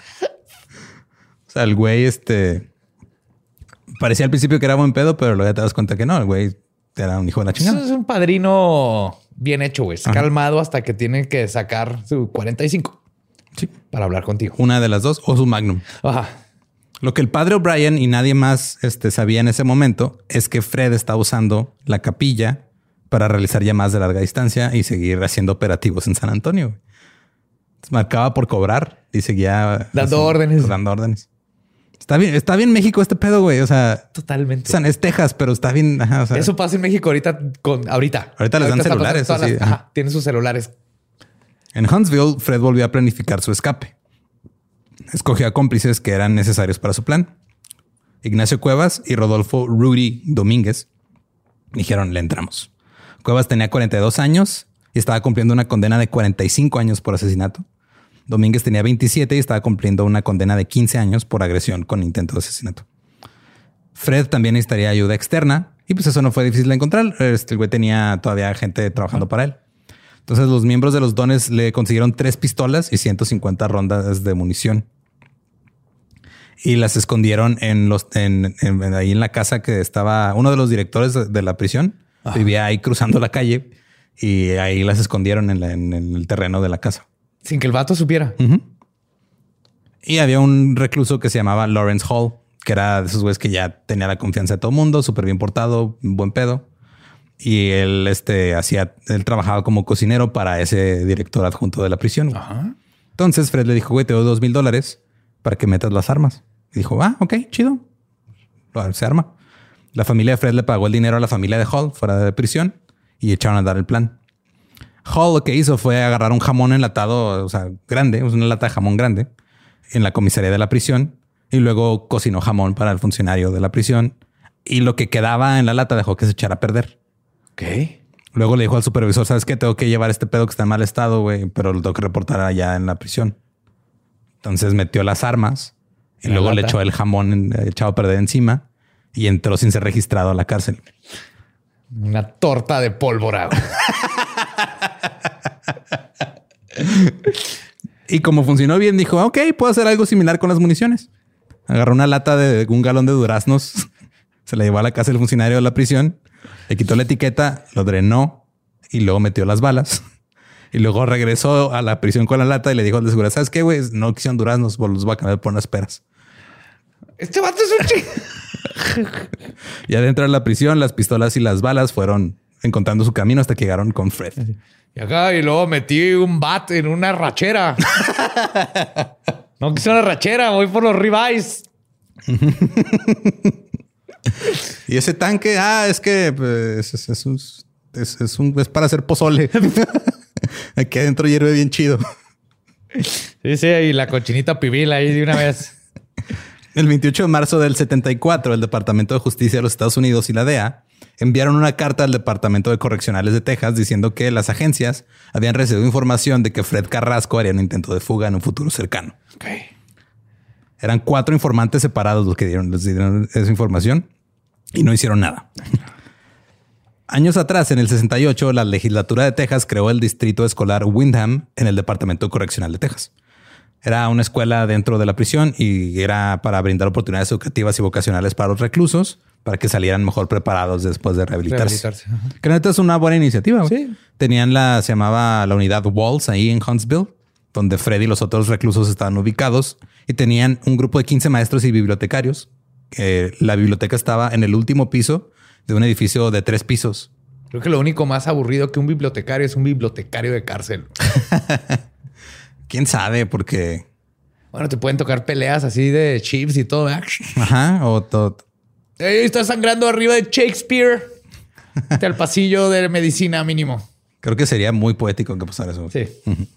O sea, el güey parecía al principio que era buen pedo, pero luego ya te das cuenta que no. El güey era un hijo de la chingada. Eso es un padrino bien hecho, güey. Calmado hasta que tiene que sacar su 45. Sí. Para hablar contigo. Una de las dos o su Magnum. Lo que el padre O'Brien y nadie más sabía en ese momento es que Fred estaba usando la capilla para realizar llamadas de larga distancia y seguir haciendo operativos en San Antonio. Marcaba por cobrar y seguía dando órdenes. Está bien México este pedo, güey. O sea, totalmente. O sea, es Texas, pero está bien. O sea, eso pasa en México ahorita. Ahorita les dan celulares. Así. Tienen sus celulares. En Huntsville, Fred volvió a planificar su escape. Escogió a cómplices que eran necesarios para su plan. Ignacio Cuevas y Rodolfo Rudy Domínguez. Dijeron, le entramos. Cuevas tenía 42 años y estaba cumpliendo una condena de 45 años por asesinato. Domínguez tenía 27 y estaba cumpliendo una condena de 15 años por agresión con intento de asesinato. Fred también necesitaría ayuda externa y pues eso no fue difícil de encontrar. El güey tenía todavía gente trabajando para él. Entonces los miembros de los Dones le consiguieron 3 pistolas y 150 rondas de munición. y las escondieron ahí en la casa que estaba uno de los directores de la prisión. Vivía ahí cruzando la calle y ahí las escondieron en el terreno de la casa. Sin que el vato supiera. Y había un recluso que se llamaba Lawrence Hall, que era de esos güeyes que ya tenía la confianza de todo el mundo, súper bien portado, buen pedo. Y él trabajaba como cocinero para ese director adjunto de la prisión. Ajá. Entonces Fred le dijo, güey, te doy $2,000 para que metas las armas. Y dijo, ok, chido. Se arma. La familia de Fred le pagó el dinero a la familia de Hall fuera de prisión y echaron a dar el plan. Hall lo que hizo fue agarrar un jamón enlatado, o sea, grande, una lata de jamón grande en la comisaría de la prisión y luego cocinó jamón para el funcionario de la prisión y lo que quedaba en la lata dejó que se echara a perder. Ok. Luego le dijo al supervisor, ¿sabes qué? Tengo que llevar este pedo que está en mal estado, güey, pero lo tengo que reportar allá en la prisión. Entonces metió las armas y luego le echó el jamón echado a perder encima y entró sin ser registrado a la cárcel. Una torta de pólvora. Y como funcionó bien, dijo, ok, puedo hacer algo similar con las municiones. Agarró una lata de un galón de duraznos, se la llevó a la casa del funcionario de la prisión, le quitó la etiqueta, lo drenó y luego metió las balas. Y luego regresó a la prisión con la lata y le dijo al de seguridad, ¿sabes qué, güey? No quisieron duraznos, pues los voy a cambiar por unas peras. Este vato es un chico. Y adentro de la prisión, las pistolas y las balas fueron encontrando su camino hasta que llegaron con Fred. Y acá, y luego metí un bat en una rachera. No quise una rachera, voy por los ribeyes. Y ese tanque, es que pues, es para hacer pozole. Aquí adentro hierve bien chido. Sí, y la cochinita pibil ahí de una vez. El 28 de marzo del 74, el Departamento de Justicia de los Estados Unidos y la DEA enviaron una carta al Departamento de Correccionales de Texas diciendo que las agencias habían recibido información de que Fred Carrasco haría un intento de fuga en un futuro cercano. Okay. Eran 4 informantes separados los que les dieron esa información y no hicieron nada. Años atrás, en el 68, la legislatura de Texas creó el distrito escolar Windham en el Departamento Correccional de Texas. Era una escuela dentro de la prisión y era para brindar oportunidades educativas y vocacionales para los reclusos para que salieran mejor preparados después de rehabilitarse. Que neta es una buena iniciativa. Sí. Tenían se llamaba la unidad Walls ahí en Huntsville, donde Fred y los otros reclusos estaban ubicados y tenían un grupo de 15 maestros y bibliotecarios. La biblioteca estaba en el último piso de un edificio de 3 pisos. Creo que lo único más aburrido que un bibliotecario es un bibliotecario de cárcel. ¿Quién sabe? Porque... Bueno, te pueden tocar peleas así de chips y todo. Ajá. O todo. Está sangrando arriba de Shakespeare. Al pasillo de medicina mínimo. Creo que sería muy poético que pasara eso. Sí.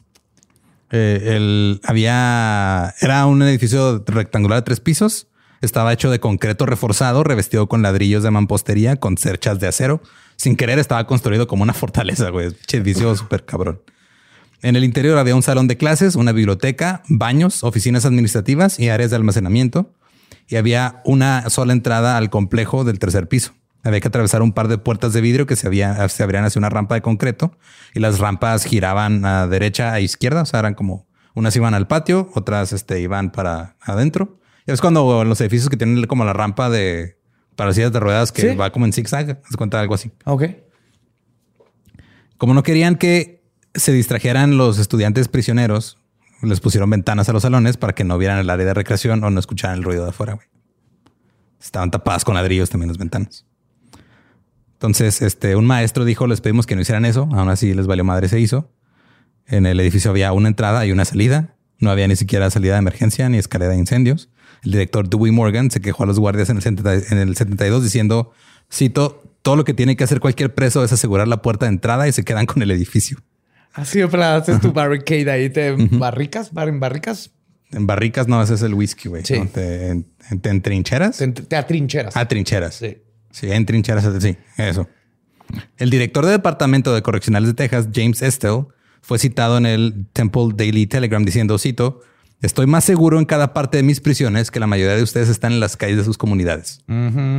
Era un edificio rectangular de 3 pisos. Estaba hecho de concreto reforzado, revestido con ladrillos de mampostería, con cerchas de acero. Sin querer estaba construido como una fortaleza, güey. Edificio súper cabrón. En el interior había un salón de clases, una biblioteca, baños, oficinas administrativas y áreas de almacenamiento. Y había una sola entrada al complejo del 3er piso. Había que atravesar un par de puertas de vidrio que se abrían hacia una rampa de concreto y las rampas giraban a derecha e izquierda. O sea, eran como unas iban al patio, otras iban para adentro. Y es cuando los edificios que tienen como la rampa para sillas de ruedas que va como en zigzag. ¿Se cuenta algo así? Ok. Como no querían que se distrajeran los estudiantes prisioneros, les pusieron ventanas a los salones para que no vieran el área de recreación o no escucharan el ruido de afuera. Güey. Estaban tapadas con ladrillos también las ventanas. Entonces, un maestro dijo, les pedimos que no hicieran eso. Aún así les valió madre, se hizo. En el edificio había una entrada y una salida. No había ni siquiera salida de emergencia ni escalera de incendios. El director Dewey Morgan se quejó a los guardias en el 72 diciendo, cito, todo lo que tiene que hacer cualquier preso es asegurar la puerta de entrada y se quedan con el edificio. Así haces tu barricade ahí. ¿Te barricas? ¿En barricas? En barricas no, ese es el whisky, güey. Sí. ¿No? ¿En trincheras? Te atrincheras. Ah, trincheras. Sí. Sí, en trincheras, sí, eso. El director del Departamento de Correccionales de Texas, James Estelle, fue citado en el Temple Daily Telegram diciendo, cito, estoy más seguro en cada parte de mis prisiones que la mayoría de ustedes están en las calles de sus comunidades.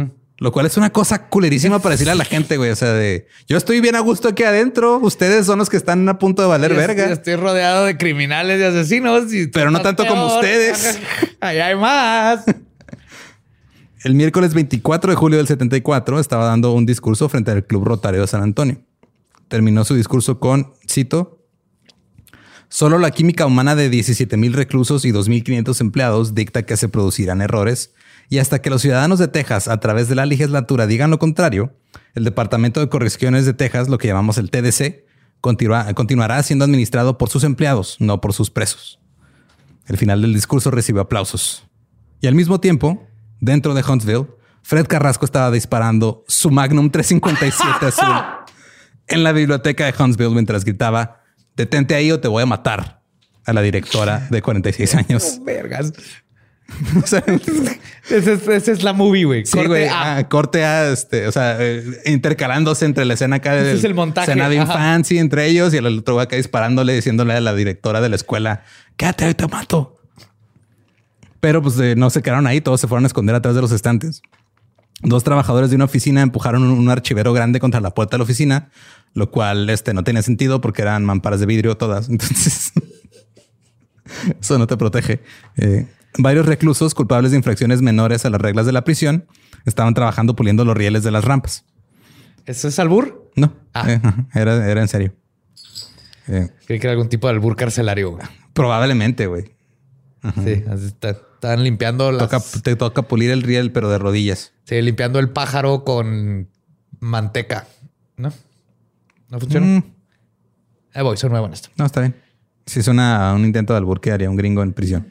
Lo cual es una cosa culerísima para decirle a la gente, güey. O sea, de yo estoy bien a gusto aquí adentro. Ustedes son los que están a punto de valer verga. Estoy rodeado de criminales y asesinos. Pero no tanto como ustedes. Allá hay más. El miércoles 24 de julio del 74 estaba dando un discurso frente al Club Rotario de San Antonio. Terminó su discurso con, cito, solo la química humana de 17,000 reclusos y 2,500 empleados dicta que se producirán errores. Y hasta que los ciudadanos de Texas, a través de la legislatura, digan lo contrario, el Departamento de Correcciones de Texas, lo que llamamos el TDC, continuará siendo administrado por sus empleados, no por sus presos. El final del discurso recibió aplausos. Y al mismo tiempo, dentro de Huntsville, Fred Carrasco estaba disparando su Magnum 357 azul en la biblioteca de Huntsville mientras gritaba, detente ahí o te voy a matar, a la directora de 46 años. Vergas. O sea, esa es la movie, güey. Sí, güey. Corte A, o sea, intercalándose entre la escena acá de es el montaje. Escena de infancia entre ellos y el otro acá disparándole, diciéndole a la directora de la escuela, quédate ahí, te mato. Pero pues no se quedaron ahí, todos se fueron a esconder atrás de los estantes. 2 trabajadores de una oficina empujaron un archivero grande contra la puerta de la oficina, lo cual no tenía sentido porque eran mamparas de vidrio todas. Entonces, eso no te protege. Varios reclusos culpables de infracciones menores a las reglas de la prisión estaban trabajando puliendo los rieles de las rampas. ¿Eso es albur? No, era en serio. Creí que era algún tipo de albur carcelario. Güey. Probablemente, güey. Sí, estaban limpiando te toca pulir el riel, pero de rodillas. Sí, limpiando el pájaro con manteca. ¿No? ¿No funciona? Soy nuevo en esto. No, está bien. Si suena a un intento de albur que haría un gringo en prisión.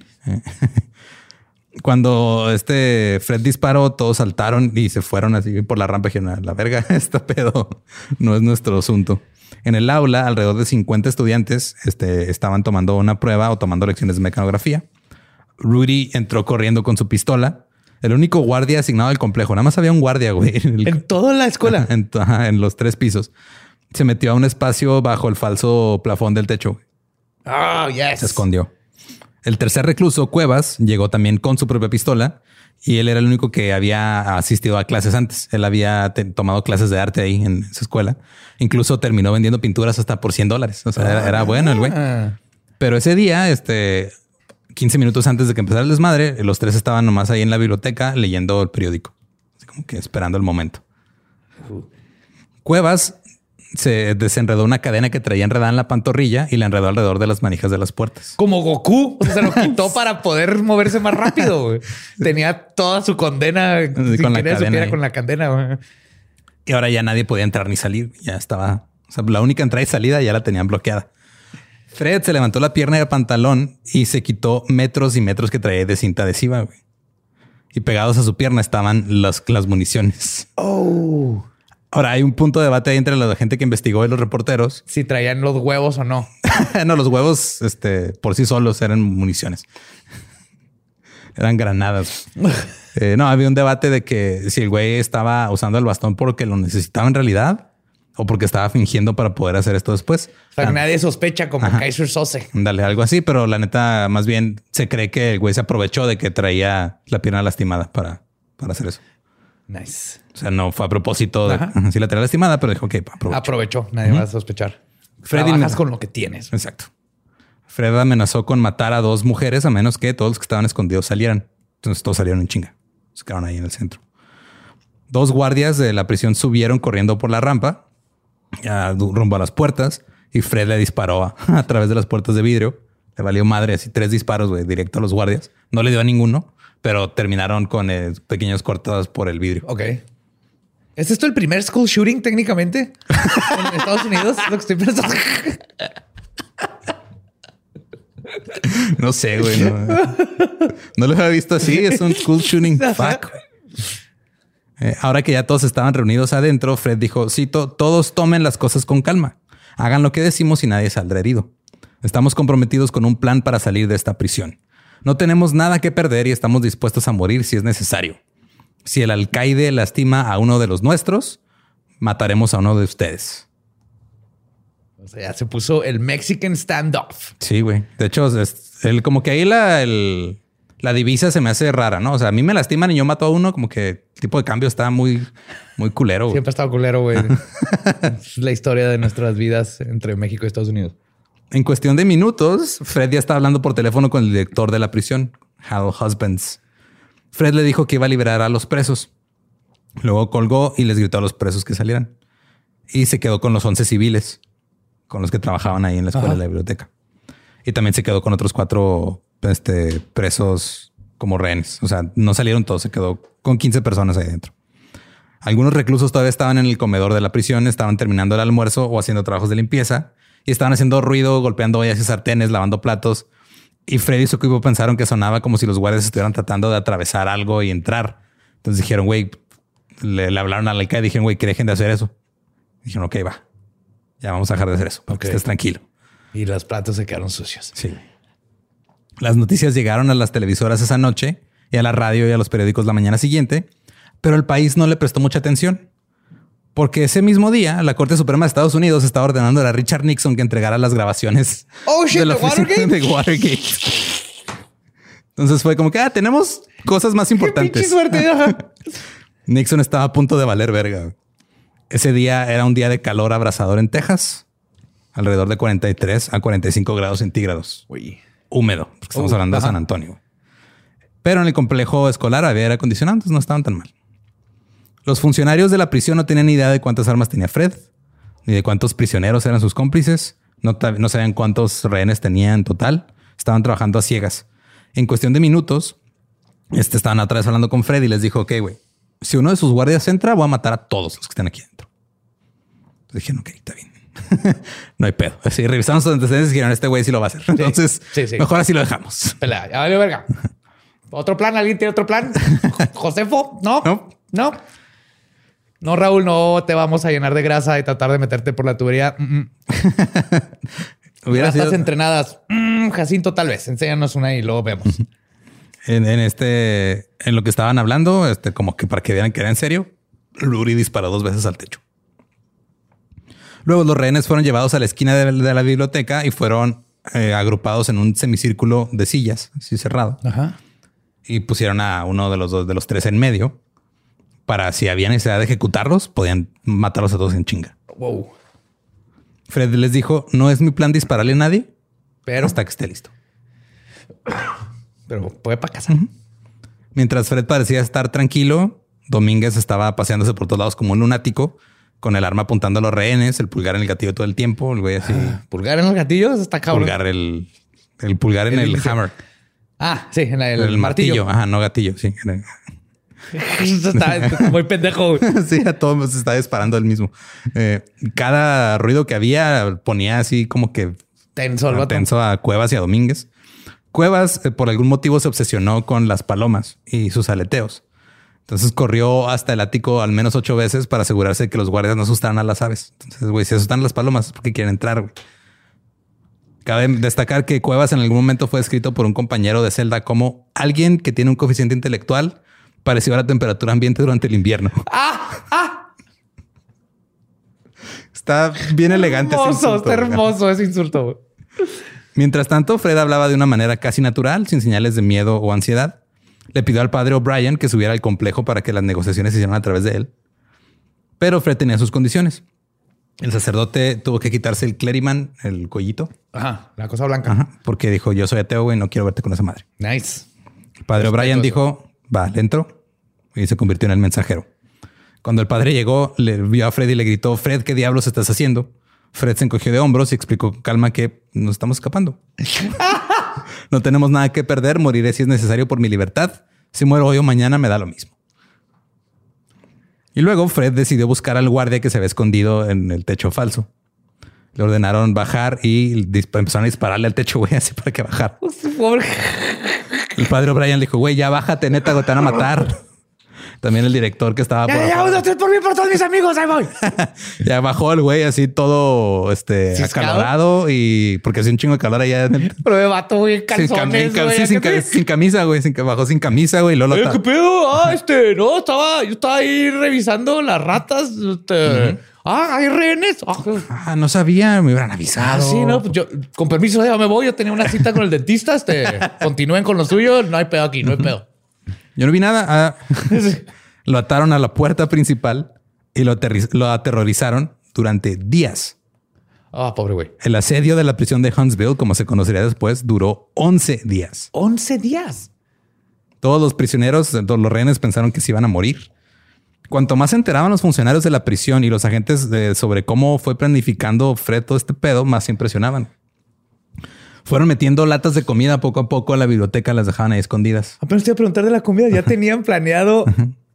Cuando Fred disparó, todos saltaron y se fueron así por la rampa. Dijeron, la verga, este pedo no es nuestro asunto. En el aula, alrededor de 50 estudiantes estaban tomando una prueba o tomando lecciones de mecanografía. Rudy entró corriendo con su pistola. El único guardia asignado al complejo. Nada más había un guardia, güey. En toda la escuela. En los 3 pisos. Se metió a un espacio bajo el falso plafón del techo. Oh, yes. Se escondió. El tercer recluso, Cuevas, llegó también con su propia pistola y él era el único que había asistido a clases antes. Él había tomado clases de arte ahí en esa escuela. Incluso terminó vendiendo pinturas hasta por $100. O sea, era bueno el güey. Pero ese día, 15 minutos antes de que empezara el desmadre, los 3 estaban nomás ahí en la biblioteca leyendo el periódico. Así como que esperando el momento. Cuevas se desenredó una cadena que traía enredada en la pantorrilla y la enredó alrededor de las manijas de las puertas. Como Goku. O sea, se lo quitó para poder moverse más rápido. Güey. Tenía toda su condena con la cadena. Con la cadena. Güey. Y ahora ya nadie podía entrar ni salir. Ya estaba. O sea, la única entrada y salida ya la tenían bloqueada. Fred se levantó la pierna del pantalón y se quitó metros y metros que traía de cinta adhesiva. Güey. Y pegados a su pierna estaban las municiones. Oh. Ahora hay un punto de debate ahí entre la gente que investigó y los reporteros. Si traían los huevos o no. No, los huevos por sí solos eran municiones. Eran granadas. No, había un debate de que si el güey estaba usando el bastón porque lo necesitaba en realidad o porque estaba fingiendo para poder hacer esto después. O sea, nadie sospecha como Kaiser Sose. Dale, algo así, pero la neta, más bien se cree que el güey se aprovechó de que traía la pierna lastimada para hacer eso. Nice. O sea, no fue a propósito de sí la tenía lastimada, pero dijo que aprovechó. Nadie va a sospechar. Trabajas con lo que tienes. Exacto. Fred amenazó con matar a 2 mujeres a menos que todos los que estaban escondidos salieran. Entonces todos salieron en chinga. Se quedaron ahí en el centro. 2 guardias de la prisión subieron corriendo por la rampa rumbo a las puertas y Fred le disparó a través de las puertas de vidrio. Le valió madre, así 3 disparos, güey, directo a los guardias. No le dio a ninguno, pero terminaron con pequeños cortados por el vidrio. Ok. ¿Es esto el primer school shooting técnicamente en Estados Unidos? Lo que estoy pensando. No sé, güey. No lo había visto así. Es un school shooting. Fuck. Ahora que ya todos estaban reunidos adentro, Fred dijo, cito, todos tomen las cosas con calma. Hagan lo que decimos y nadie saldrá herido. Estamos comprometidos con un plan para salir de esta prisión. No tenemos nada que perder y estamos dispuestos a morir si es necesario. Si el alcaide lastima a uno de los nuestros, mataremos a uno de ustedes. O sea, se puso el Mexican standoff. Sí, güey. De hecho, como que ahí la La divisa se me hace rara, ¿no? O sea, a mí me lastiman y yo mato a uno, como que el tipo de cambio está muy culero. Güey. Siempre ha estado culero, güey. Es la historia de nuestras vidas entre México y Estados Unidos. En cuestión de minutos, Fred ya estaba hablando por teléfono con el director de la prisión, Hal Husbands. Fred le dijo que iba a liberar a los presos. Luego colgó y les gritó a los presos que salieran. Y se quedó con los 11 civiles con los que trabajaban ahí en la escuela de la biblioteca. Y también se quedó con otros 4 presos como rehenes. O sea, no salieron todos, se quedó con 15 personas ahí dentro. Algunos reclusos todavía estaban en el comedor de la prisión, estaban terminando el almuerzo o haciendo trabajos de limpieza y estaban haciendo ruido, golpeando ollas y sartenes, lavando platos. Y Fred y su equipo pensaron que sonaba como si los guardias estuvieran tratando de atravesar algo y entrar. Entonces dijeron, güey, le hablaron a la ICA y dijeron, güey, que dejen de hacer eso. Dijeron, ok, va. Ya vamos a dejar de hacer eso. Okay. Estés tranquilo. Y los platos se quedaron sucios. Sí. Las noticias llegaron a las televisoras esa noche y a la radio y a los periódicos la mañana siguiente, pero el país no le prestó mucha atención. Porque ese mismo día, la Corte Suprema de Estados Unidos estaba ordenando a Richard Nixon que entregara las grabaciones de la oficina de Watergate. Entonces fue como que tenemos cosas más importantes. ¡Qué pinche suerte! Nixon estaba a punto de valer verga. Ese día era un día de calor abrasador en Texas, alrededor de 43 a 45 grados centígrados. Uy. Húmedo, porque estamos hablando de San Antonio. Pero en el complejo escolar había aire acondicionado, entonces no estaban tan mal. Los funcionarios de la prisión no tenían ni idea de cuántas armas tenía Fred, ni de cuántos prisioneros eran sus cómplices. No sabían cuántos rehenes tenía en total. Estaban trabajando a ciegas. En cuestión de minutos, estaban otra vez hablando con Fred y les dijo, ok, güey, si uno de sus guardias entra, voy a matar a todos los que están aquí dentro. Entonces dijeron, ok, está bien. No hay pedo. Así revisamos sus antecedentes y dijeron, este güey sí lo va a hacer. Entonces, mejor así lo dejamos. Pelea, ya vale verga. ¿Otro plan? ¿Alguien tiene otro plan? ¿Josefo? No. No, Raúl, no te vamos a llenar de grasa y tratar de meterte por la tubería. Grasas entrenadas. Jacinto, tal vez. Enséñanos una y luego vemos. En lo que estaban hablando, como que para que vieran que era en serio, Luri disparó 2 veces al techo. Luego los rehenes fueron llevados a la esquina de la biblioteca y fueron agrupados en un semicírculo de sillas, así cerrado. Ajá. Y pusieron a uno de los 3 en medio para si había necesidad de ejecutarlos, podían matarlos a todos en chinga. Wow. Fred les dijo, no es mi plan dispararle a nadie, pero hasta que esté listo. Pero puede para casa. Mientras Fred parecía estar tranquilo, Domínguez estaba paseándose por todos lados como un lunático, con el arma apuntando a los rehenes, el pulgar en el gatillo todo el tiempo. El güey así. ¿Pulgar en el gatillo? Eso está cabrón. El pulgar en el hammer. Sí, en el martillo. Ajá, no gatillo. Sí. Está muy pendejo. Sí, a todos se está disparando el mismo. Cada ruido que había ponía así como que tenso a Cuevas y a Domínguez. Cuevas, por algún motivo, se obsesionó con las palomas y sus aleteos. Entonces corrió hasta el ático al menos 8 veces para asegurarse de que los guardias no asustaran a las aves. Entonces, güey, si asustan las palomas es porque quieren entrar, güey. Cabe destacar que Cuevas en algún momento fue descrito por un compañero de celda como alguien que tiene un coeficiente intelectual parecido a la temperatura ambiente durante el invierno. Está bien elegante. Está hermoso ese insulto. Mientras tanto, Fred hablaba de una manera casi natural, sin señales de miedo o ansiedad. Le pidió al padre O'Brien que subiera al complejo para que las negociaciones se hicieran a través de él. Pero Fred tenía sus condiciones. El sacerdote tuvo que quitarse el clériman, el cuellito. Ajá, la cosa blanca. Ajá, porque dijo, yo soy ateo, güey, no quiero verte con esa madre. Nice. El padre O'Brien dijo, va, le entró y se convirtió en el mensajero. Cuando el padre llegó, le vio a Fred y le gritó, Fred, ¿qué diablos estás haciendo? Fred se encogió de hombros y explicó con calma que nos estamos escapando. No tenemos nada que perder. Moriré si es necesario por mi libertad. Si muero hoy o mañana me da lo mismo. Y luego Fred decidió buscar al guardia que se había escondido en el techo falso. Le ordenaron bajar y empezaron a dispararle al techo, güey, así para que bajara. El padre O'Brien le dijo, güey, ya bájate, neta, te van a matar. También el director que estaba Ya, 1, 2, 3 por mí, por todos mis amigos, ahí voy. Ya bajó el güey así todo acalorado y porque hacía un chingo de calor allá. Pero me vato, güey, en calzones, güey. Sin camisa, güey. Bajó sin camisa, güey. ¿Qué pedo? No, yo estaba ahí revisando las ratas. Hay rehenes. No sabía, me hubieran avisado. Sí, no, pues yo, con permiso, ya me voy. Yo tenía una cita con el dentista. Continúen con lo suyo. No hay pedo aquí, no hay pedo. Yo no vi nada. Lo ataron a la puerta principal y lo aterrorizaron durante días. Pobre güey. El asedio de la prisión de Huntsville, como se conocería después, duró 11 días. 11 días. Todos los prisioneros, todos los rehenes pensaron que se iban a morir. Cuanto más se enteraban los funcionarios de la prisión y los agentes sobre cómo fue planificando Fred todo este pedo, más se impresionaban. Fueron metiendo latas de comida poco a poco a la biblioteca, las dejaban ahí escondidas. Apenas te iba a preguntar de la comida. Ya tenían planeado.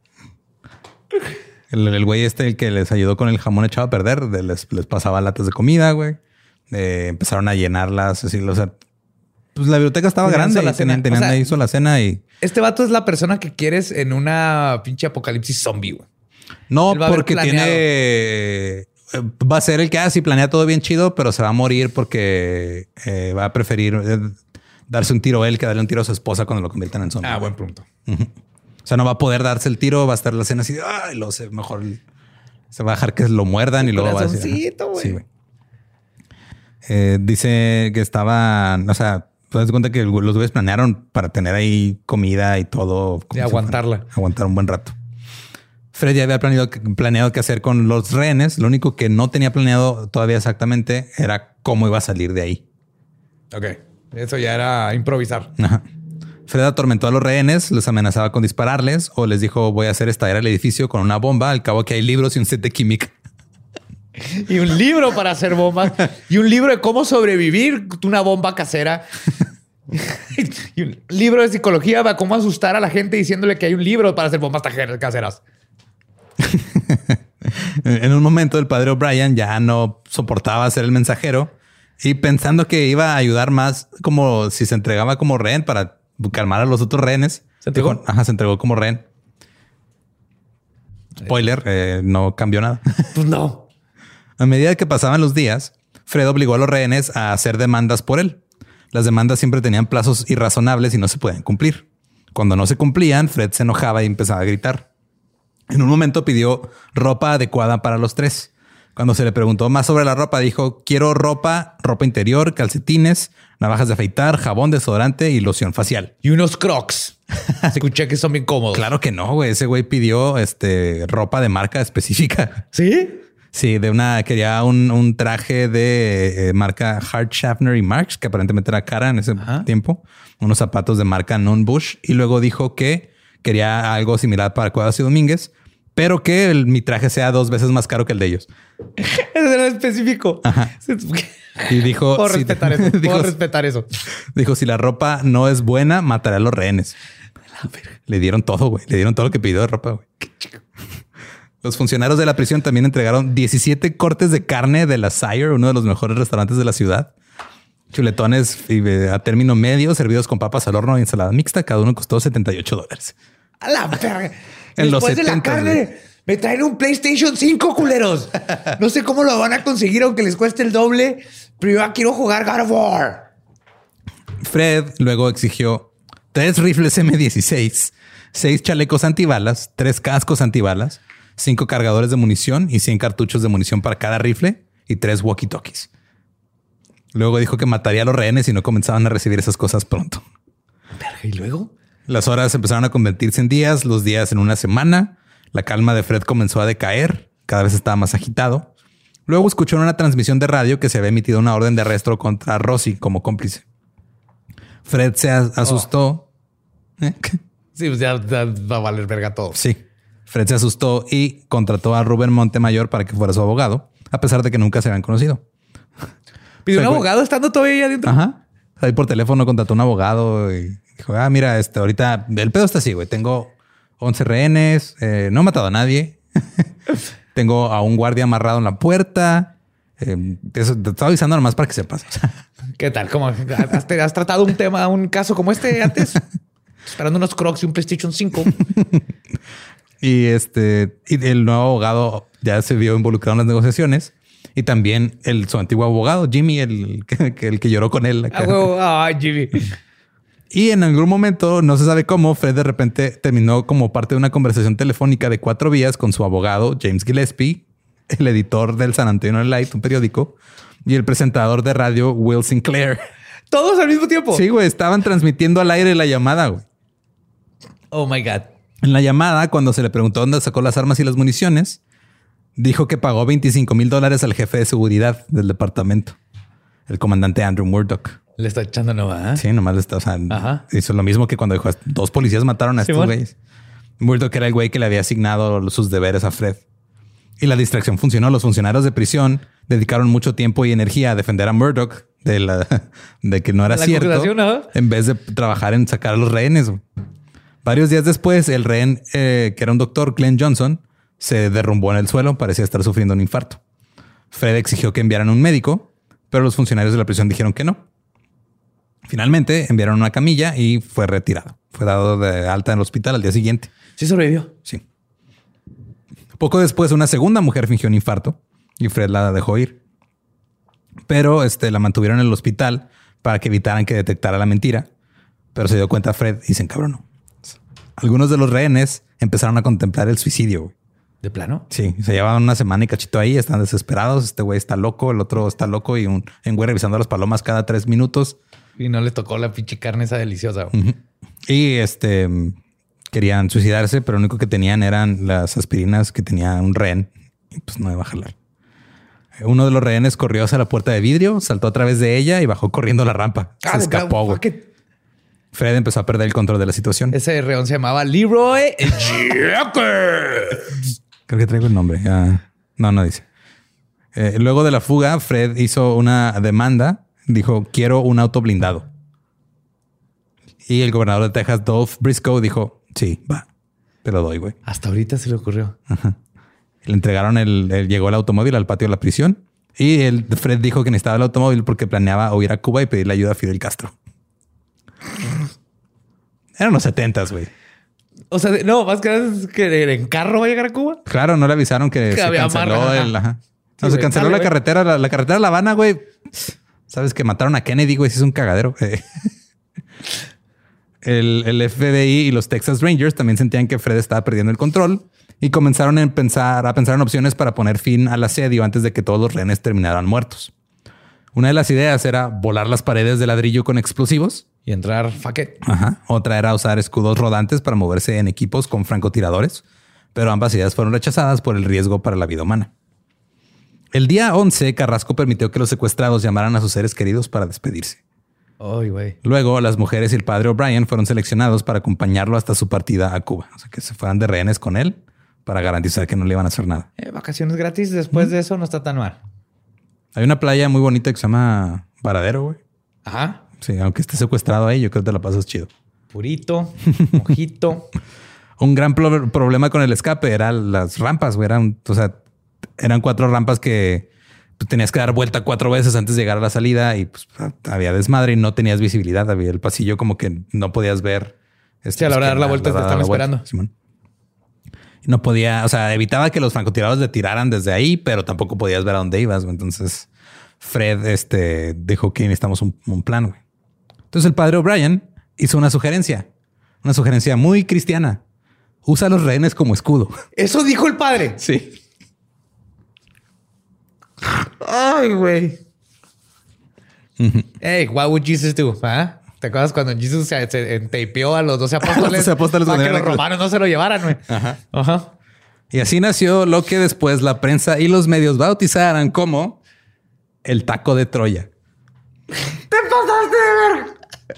El güey el que les ayudó con el jamón echado a perder, les pasaba latas de comida, güey. Empezaron a llenarlas. Así, pues la biblioteca estaba grande y tenían ahí la cena y... Este vato es la persona que quieres en una pinche apocalipsis zombie, güey. No, porque va a ser el que si planea todo bien chido, pero se va a morir porque va a preferir darse un tiro él que darle un tiro a su esposa cuando lo conviertan en zombie. Buen punto. O sea, no va a poder darse el tiro, va a estar la escena así de mejor se va a dejar que lo muerdan y luego va a decir. Sí, güey. Dice que estaban, te das cuenta que los güeyes planearon para tener ahí comida y todo. Y aguantarla. Aguantar un buen rato. Fred ya había planeado qué hacer con los rehenes. Lo único que no tenía planeado todavía exactamente era cómo iba a salir de ahí. Ok. Eso ya era improvisar. Ajá. Fred atormentó a los rehenes, les amenazaba con dispararles o les dijo voy a hacer estallar el edificio con una bomba. Al cabo que hay libros y un set de química. Y un libro para hacer bombas. Y un libro de cómo sobrevivir una bomba casera. Y un libro de psicología para cómo asustar a la gente diciéndole que hay un libro para hacer bombas caseras. En un momento el padre O'Brien ya no soportaba ser el mensajero y pensando que iba a ayudar más como si se entregaba como rehén para calmar a los otros rehenes. ¿Se entregó? Se entregó como rehén. Spoiler, no cambió nada. Pues no. A medida que pasaban los días, Fred obligó a los rehenes a hacer demandas por él. Las demandas siempre tenían plazos irrazonables y no se podían cumplir. Cuando no se cumplían, Fred se enojaba y empezaba a gritar. En un momento pidió ropa adecuada para los tres. Cuando se le preguntó más sobre la ropa, dijo, quiero ropa interior, calcetines, navajas de afeitar, jabón, desodorante y loción facial. Y unos Crocs. Escuché que son bien cómodos. Claro que no, güey. Ese güey pidió ropa de marca específica. ¿Sí? Sí, quería un traje de marca Hart, Schaffner y Marx, que aparentemente era cara en ese tiempo. Unos zapatos de marca Nunn Bush. Y luego dijo que quería algo similar para Cuadras y Domínguez, pero que mi traje sea 2 veces más caro que el de ellos. Ese era específico. Ajá. Y dijo... Puedo respetar eso. Puedo respetar eso. Dijo, si la ropa no es buena, mataré a los rehenes. Le dieron todo, güey. Le dieron todo lo que pidió de ropa, güey. Los funcionarios de la prisión también entregaron 17 cortes de carne de la Sire, uno de los mejores restaurantes de la ciudad. Chuletones a término medio, servidos con papas al horno y ensalada mixta. Cada uno costó $78. A la verga. En los 70, de la carne, me traen un PlayStation 5, culeros. No sé cómo lo van a conseguir, aunque les cueste el doble, pero yo quiero jugar God of War. Fred luego exigió 3 rifles M16, 6 chalecos antibalas, 3 cascos antibalas, 5 cargadores de munición y 100 cartuchos de munición para cada rifle y 3 walkie-talkies. Luego dijo que mataría a los rehenes si no comenzaban a recibir esas cosas pronto. ¿Y luego? Las horas empezaron a convertirse en días, los días en una semana. La calma de Fred comenzó a decaer. Cada vez estaba más agitado. Luego escuchó en una transmisión de radio que se había emitido una orden de arresto contra Rossi como cómplice. Fred se asustó. Sí, pues ya va a valer verga todo. Sí. Fred se asustó y contrató a Rubén Montemayor para que fuera su abogado, a pesar de que nunca se habían conocido. ¿Pidió un abogado estando todavía ahí adentro? Ajá. Ahí por teléfono contrató a un abogado y dijo, mira, ahorita el pedo está así, güey. Tengo 11 rehenes, no he matado a nadie. Tengo a un guardia amarrado en la puerta. Te estaba avisando nomás para que sepas. ¿Qué tal? ¿Cómo has tratado un caso como este antes? Esperando unos Crocs y un PlayStation 5. Y el nuevo abogado ya se vio involucrado en las negociaciones. Y también su antiguo abogado, Jimmy, el que lloró con él. Jimmy. Y en algún momento, no se sabe cómo, Fred de repente terminó como parte de una conversación telefónica de 4 vías con su abogado, James Gillespie, el editor del San Antonio Light, un periódico, y el presentador de radio, Will Sinclair. ¿Todos al mismo tiempo? Sí, güey. Estaban transmitiendo al aire la llamada, güey. Oh, my God. En la llamada, cuando se le preguntó dónde sacó las armas y las municiones, dijo que pagó $25,000 al jefe de seguridad del departamento, el comandante Andrew Murdoch. Le está echando nomás. Sí, nomás le está... O sea, hizo lo mismo que cuando dijo 2 policías mataron a estos güeyes. Murdoch era el güey que le había asignado sus deberes a Fred. Y la distracción funcionó. Los funcionarios de prisión dedicaron mucho tiempo y energía a defender a Murdoch de que no era cierto, en vez de trabajar en sacar a los rehenes. Varios días después, el rehén, que era un doctor, Glenn Johnson, se derrumbó en el suelo. Parecía estar sufriendo un infarto. Fred exigió que enviaran un médico, pero los funcionarios de la prisión dijeron que no. Finalmente enviaron una camilla y fue retirado. Fue dado de alta en el hospital al día siguiente. ¿Sí sobrevivió? Sí. Poco después, una segunda mujer fingió un infarto y Fred la dejó ir. Pero la mantuvieron en el hospital para que evitaran que detectara la mentira. Pero se dio cuenta Fred y se encabronó. Algunos de los rehenes empezaron a contemplar el suicidio, güey. ¿De plano? Sí, se llevaban una semana y cachito ahí, están desesperados. Este güey está loco, el otro está loco y un güey revisando las palomas cada 3 minutos. Y no le tocó la pinche carne esa deliciosa. Y querían suicidarse, pero lo único que tenían eran las aspirinas que tenía un rehén. Y pues no iba a jalar. Uno de los rehenes corrió hacia la puerta de vidrio, saltó a través de ella y bajó corriendo la rampa. Se escapó, güey. Fred empezó a perder el control de la situación. Ese rehén se llamaba Leroy Jenkins. Creo que traigo el nombre. No dice. Luego de la fuga, Fred hizo una demanda. Dijo, quiero un auto blindado. Y el gobernador de Texas, Dolph Briscoe, dijo, sí, va, te lo doy, güey. Hasta ahorita se le ocurrió. Ajá. Le entregaron llegó el automóvil al patio de la prisión y Fred dijo que necesitaba el automóvil porque planeaba huir a Cuba y pedirle ayuda a Fidel Castro. Eran los 70s, güey. O sea, no, más que en carro va a llegar a Cuba. Claro, no le avisaron que se canceló se canceló la carretera. La carretera de La Habana, güey. Sabes que mataron a Kennedy, güey. Sí es un cagadero. El FBI y los Texas Rangers también sentían que Fred estaba perdiendo el control y comenzaron a pensar en opciones para poner fin al asedio antes de que todos los rehenes terminaran muertos. Una de las ideas era volar las paredes de ladrillo con explosivos y entrar fuck it. Ajá. Otra era usar escudos rodantes para moverse en equipos con francotiradores, pero ambas ideas fueron rechazadas por el riesgo para la vida humana. El día 11, Carrasco permitió que los secuestrados llamaran a sus seres queridos para despedirse. Ay, güey. Luego, las mujeres y el padre O'Brien fueron seleccionados para acompañarlo hasta su partida a Cuba. O sea, que se fueran de rehenes con él para garantizar que no le iban a hacer nada. Vacaciones gratis después de eso no está tan mal. Hay una playa muy bonita que se llama Varadero, güey. Ajá. Sí, aunque esté secuestrado ahí, yo creo que te la pasas chido. Purito, mojito. Un gran problema con el escape eran las rampas, güey. Eran 4 rampas que tenías que dar vuelta 4 veces antes de llegar a la salida y pues había desmadre y no tenías visibilidad. Había el pasillo como que no podías ver. Sí, a la hora de dar la vuelta te estaban esperando. Simón. No podía, evitaba que los francotiradores le tiraran desde ahí, pero tampoco podías ver a dónde ibas. Güey. Entonces Fred dijo que necesitamos un plan, güey. Entonces el padre O'Brien hizo una sugerencia muy cristiana. Usa a los rehenes como escudo. Eso dijo el padre. Sí. Ay, güey. Hey, what would Jesus do? ¿Ah? ¿Te acuerdas cuando Jesus se tapeó a los 12 apóstoles? Los 12 apóstoles para que los romanos no se lo llevaran, güey. Ajá. Y así nació lo que después la prensa y los medios bautizaran como el taco de Troya. ¡Te pasaste de verga!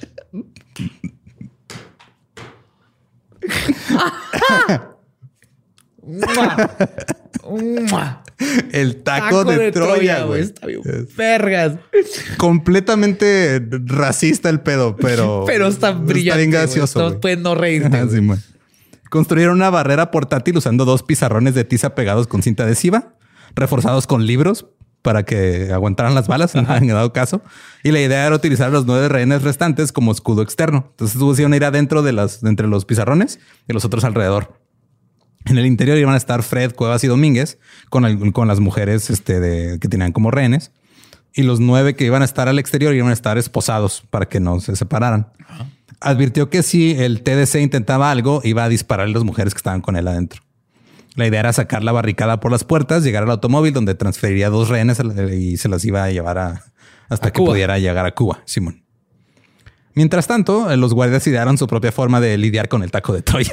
El taco de Troya, güey. Está bien vergas. Completamente racista el pedo, pero está brillante. Está bien gracioso. No puedes no reírte. Sí, construyeron una barrera portátil usando 2 pizarrones de tiza pegados con cinta adhesiva, reforzados con libros para que aguantaran las balas en dado caso. Y la idea era utilizar a los 9 rehenes restantes como escudo externo. Entonces iban a ir adentro entre los pizarrones y los otros alrededor. En el interior iban a estar Fred, Cuevas y Domínguez con las mujeres que tenían como rehenes. Y los 9 que iban a estar al exterior iban a estar esposados para que no se separaran. Advirtió que si el TDC intentaba algo, iba a disparar a las mujeres que estaban con él adentro. La idea era sacar la barricada por las puertas, llegar al automóvil donde transferiría 2 rehenes y se las iba a llevar hasta que pudiera llegar a Cuba, Simón. Mientras tanto, los guardias idearon su propia forma de lidiar con el taco de Troya.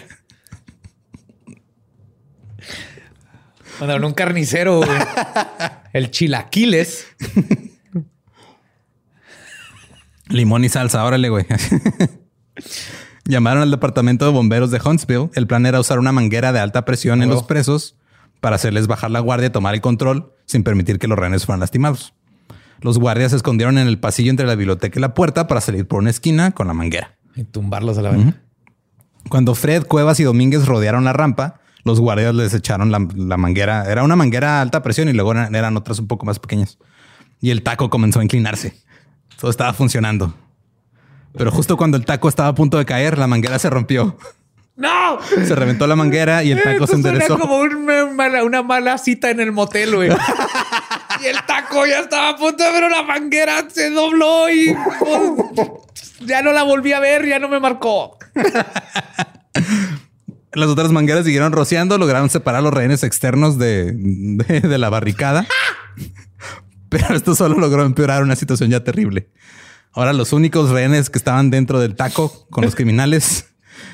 Mandaron un carnicero, güey. El chilaquiles. Limón y salsa, órale, güey. Llamaron al departamento de bomberos de Huntsville. El plan era usar una manguera de alta presión en los presos para hacerles bajar la guardia y tomar el control sin permitir que los rehenes fueran lastimados. Los guardias se escondieron en el pasillo entre la biblioteca y la puerta para salir por una esquina con la manguera. Y tumbarlos a la vez. Cuando Fred, Cuevas y Domínguez rodearon la rampa, los guardias les echaron la manguera. Era una manguera a alta presión y luego eran otras un poco más pequeñas. Y el taco comenzó a inclinarse. Todo estaba funcionando. Pero justo cuando el taco estaba a punto de caer, la manguera se rompió. ¡No! Se reventó la manguera y el taco se enderezó. Suena como una mala cita en el motel, güey. Y el taco ya estaba a punto, pero la manguera se dobló y ya no la volví a ver, ya no me marcó. Las otras mangueras siguieron rociando, lograron separar los rehenes externos de la barricada. Pero esto solo logró empeorar una situación ya terrible. Ahora los únicos rehenes que estaban dentro del taco con los criminales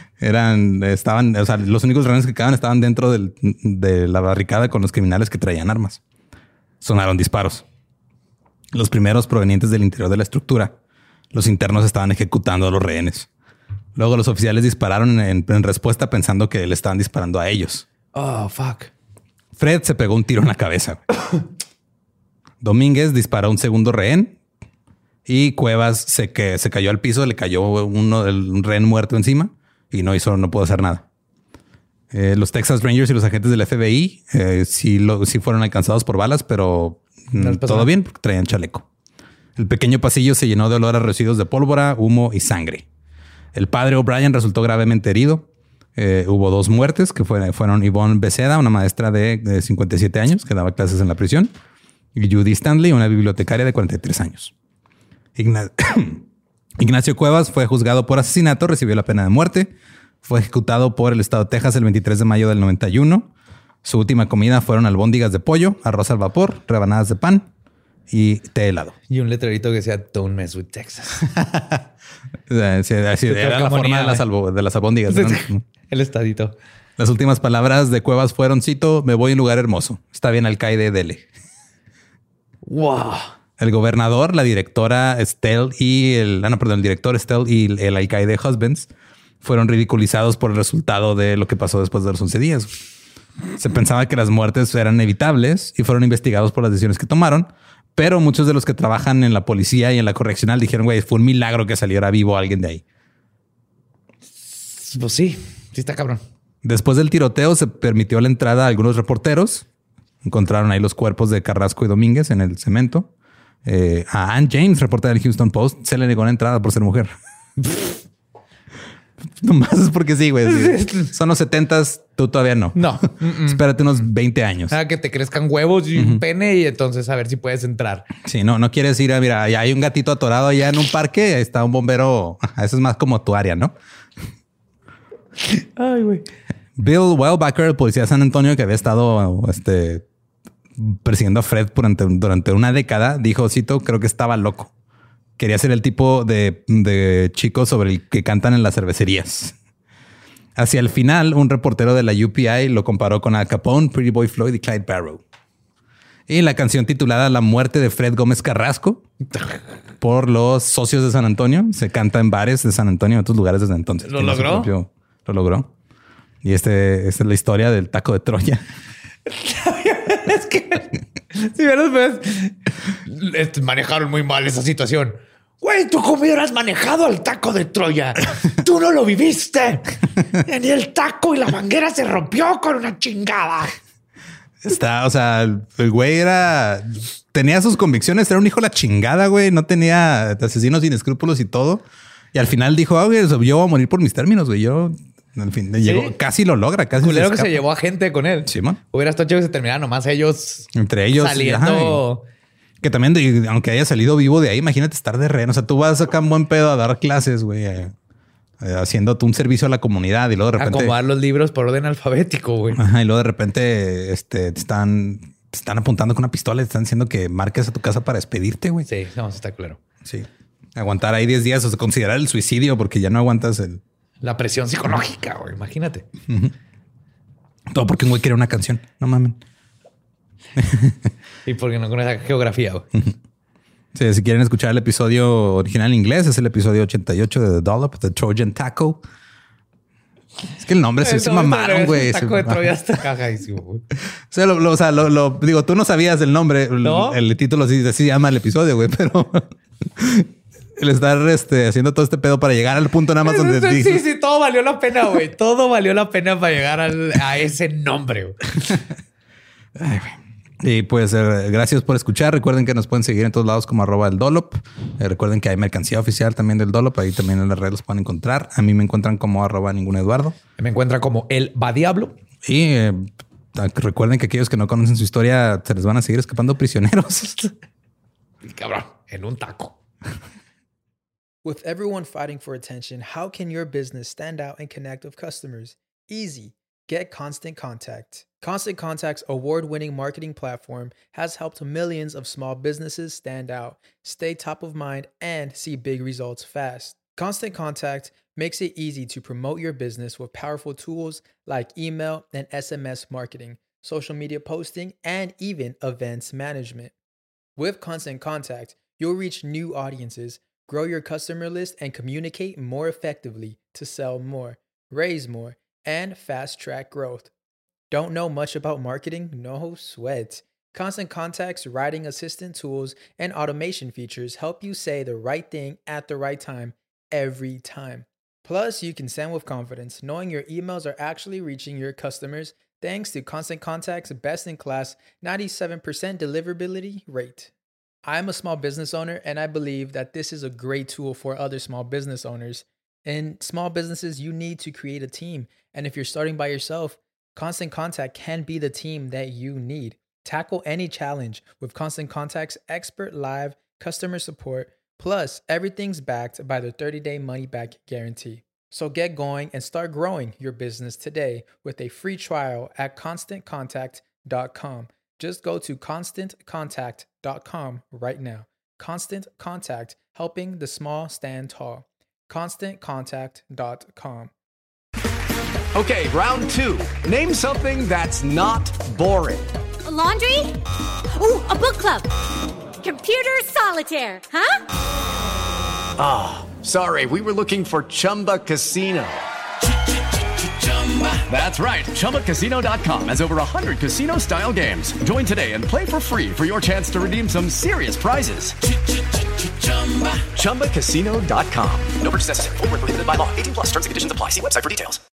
los únicos rehenes que quedaban estaban dentro de la barricada con los criminales que traían armas. Sonaron disparos. Los primeros provenientes del interior de la estructura. Los internos estaban ejecutando a los rehenes. Luego los oficiales dispararon en respuesta pensando que le estaban disparando a ellos. Oh, fuck. Fred se pegó un tiro en la cabeza. Domínguez disparó a un segundo rehén y Cuevas se cayó al piso, le cayó un rehén muerto encima y no pudo hacer nada. Los Texas Rangers y los agentes del FBI sí fueron alcanzados por balas, pero todo bien porque traían chaleco. El pequeño pasillo se llenó de olor a residuos de pólvora, humo y sangre. El padre O'Brien resultó gravemente herido. Hubo 2 muertes que fueron Yvonne Beceda, una maestra de 57 años que daba clases en la prisión, y Judy Stanley, una bibliotecaria de 43 años. Ignacio Cuevas fue juzgado por asesinato, recibió la pena de muerte. Fue ejecutado por el estado de Texas el 23 de mayo del 91. Su última comida fueron albóndigas de pollo, arroz al vapor, rebanadas de pan y té helado. Y un letrerito que decía "Don't mess with Texas". Así era la forma de las albóndigas, ¿no? El estadito. Las últimas palabras de Cuevas fueron, cito, "Me voy a un lugar hermoso. Está bien, alcaide, dele". Wow. El gobernador, la directora Estelle y el director Estelle y el alcaide Husbands fueron ridiculizados por el resultado de lo que pasó después de los 11 días. Se pensaba que las muertes eran evitables y fueron investigados por las decisiones que tomaron, pero muchos de los que trabajan en la policía y en la correccional dijeron, güey, fue un milagro que saliera vivo alguien de ahí. Pues sí está cabrón. Después del tiroteo se permitió la entrada a algunos reporteros. Encontraron ahí los cuerpos de Carrasco y Domínguez en el cemento. A Ann James, reportera del Houston Post, se le negó la entrada por ser mujer. Nomás es porque sí, güey. Son los 70s, tú todavía no. No. Espérate unos 20 años. Que te crezcan huevos y un pene y entonces a ver si puedes entrar. Sí, no quieres ir a, mira, allá hay un gatito atorado allá en un parque, ahí está un bombero. Eso es más como tu área, ¿no? Ay, güey. Bill Wellbacker, el policía de San Antonio que había estado persiguiendo a Fred durante una década, dijo, cito, creo que estaba loco. Quería ser el tipo de chico sobre el que cantan en las cervecerías. Hacia el final, un reportero de la UPI lo comparó con Al Capone, Pretty Boy Floyd y Clyde Barrow. Y la canción titulada La muerte de Fred Gómez Carrasco por los socios de San Antonio se canta en bares de San Antonio y en otros lugares desde entonces. ¿Lo logró? Lo logró. Y esta es la historia del taco de Troya. Es que si ves, manejaron muy mal esa situación. Güey, tú cómo hubieras manejado al taco de Troya. Tú no lo viviste. Ni el taco y la manguera se rompió con una chingada. El güey tenía sus convicciones, era un hijo de la chingada, güey. No tenía asesinos sin escrúpulos y todo. Y al final dijo, güey, yo voy a morir por mis términos, güey. Yo En fin, llegó, casi lo logra. Casi culero que se llevó a gente con él. Sí, man. Hubiera estado chido que se terminaran nomás ellos. Entre ellos. Saliendo. Que también, aunque haya salido vivo de ahí, imagínate estar de rehén. O sea, tú vas acá en buen pedo a dar clases, güey. Haciéndote un servicio a la comunidad y luego de repente... Acomodar los libros por orden alfabético, güey. Ajá, y luego de repente te están apuntando con una pistola y te están diciendo que marques a tu casa para despedirte, güey. Sí, no, está claro. Sí. Aguantar ahí 10 días o sea, considerar el suicidio porque ya no aguantas la presión psicológica, güey. Imagínate. Todo porque un güey quiere una canción. No mames. Y porque no conoce geografía, güey. Sí, si quieren escuchar el episodio original en inglés, es el episodio 88 de The Dollop, The Trojan Taco. Es que el nombre se mamaron, güey. Taco de Troya está cagadísimo, güey. O sea, digo, tú no sabías el nombre. ¿No? El título así se llama el episodio, güey, pero el estar haciendo todo este pedo para llegar al punto nada más donde sí, todo valió la pena, güey. Todo valió la pena para llegar a ese nombre, güey. Ay, güey. Y pues gracias por escuchar. Recuerden que nos pueden seguir en todos lados como @eldolop. Recuerden que hay mercancía oficial también del Dollop. Ahí también en las redes los pueden encontrar. A mí me encuentran como @ninguneduardo. Me encuentran como el va diablo. Y recuerden que aquellos que no conocen su historia se les van a seguir escapando prisioneros. Cabrón, en un taco. With everyone fighting for attention, how can your business stand out and connect with customers? Easy. Get Constant Contact. Constant Contact's award-winning marketing platform has helped millions of small businesses stand out, stay top of mind, and see big results fast. Constant Contact makes it easy to promote your business with powerful tools like email and SMS marketing, social media posting, and even events management. With Constant Contact, you'll reach new audiences, grow your customer list, and communicate more effectively to sell more, raise more, and fast-track growth. Don't know much about marketing? No sweat. Constant Contact's writing assistant tools and automation features help you say the right thing at the right time every time. Plus, you can send with confidence, knowing your emails are actually reaching your customers thanks to Constant Contact's best-in-class 97% deliverability rate. I'm a small business owner, and I believe that this is a great tool for other small business owners. In small businesses, you need to create a team. And if you're starting by yourself, Constant Contact can be the team that you need. Tackle any challenge with Constant Contact's expert live customer support. Plus, everything's backed by the 30-day money-back guarantee. So get going and start growing your business today with a free trial at ConstantContact.com. Just go to ConstantContact.com right now. Constant Contact, helping the small stand tall. ConstantContact.com. Okay, round two. Name something that's not boring. A laundry? Ooh, a book club. Computer solitaire, huh? Ah, sorry, we were looking for Chumba Casino. That's right, ChumbaCasino.com has over 100 casino-style games. Join today and play for free for your chance to redeem some serious prizes. ChumbaCasino.com. No purchase necessary. Void where prohibited by law. 18+ terms and conditions apply. See website for details.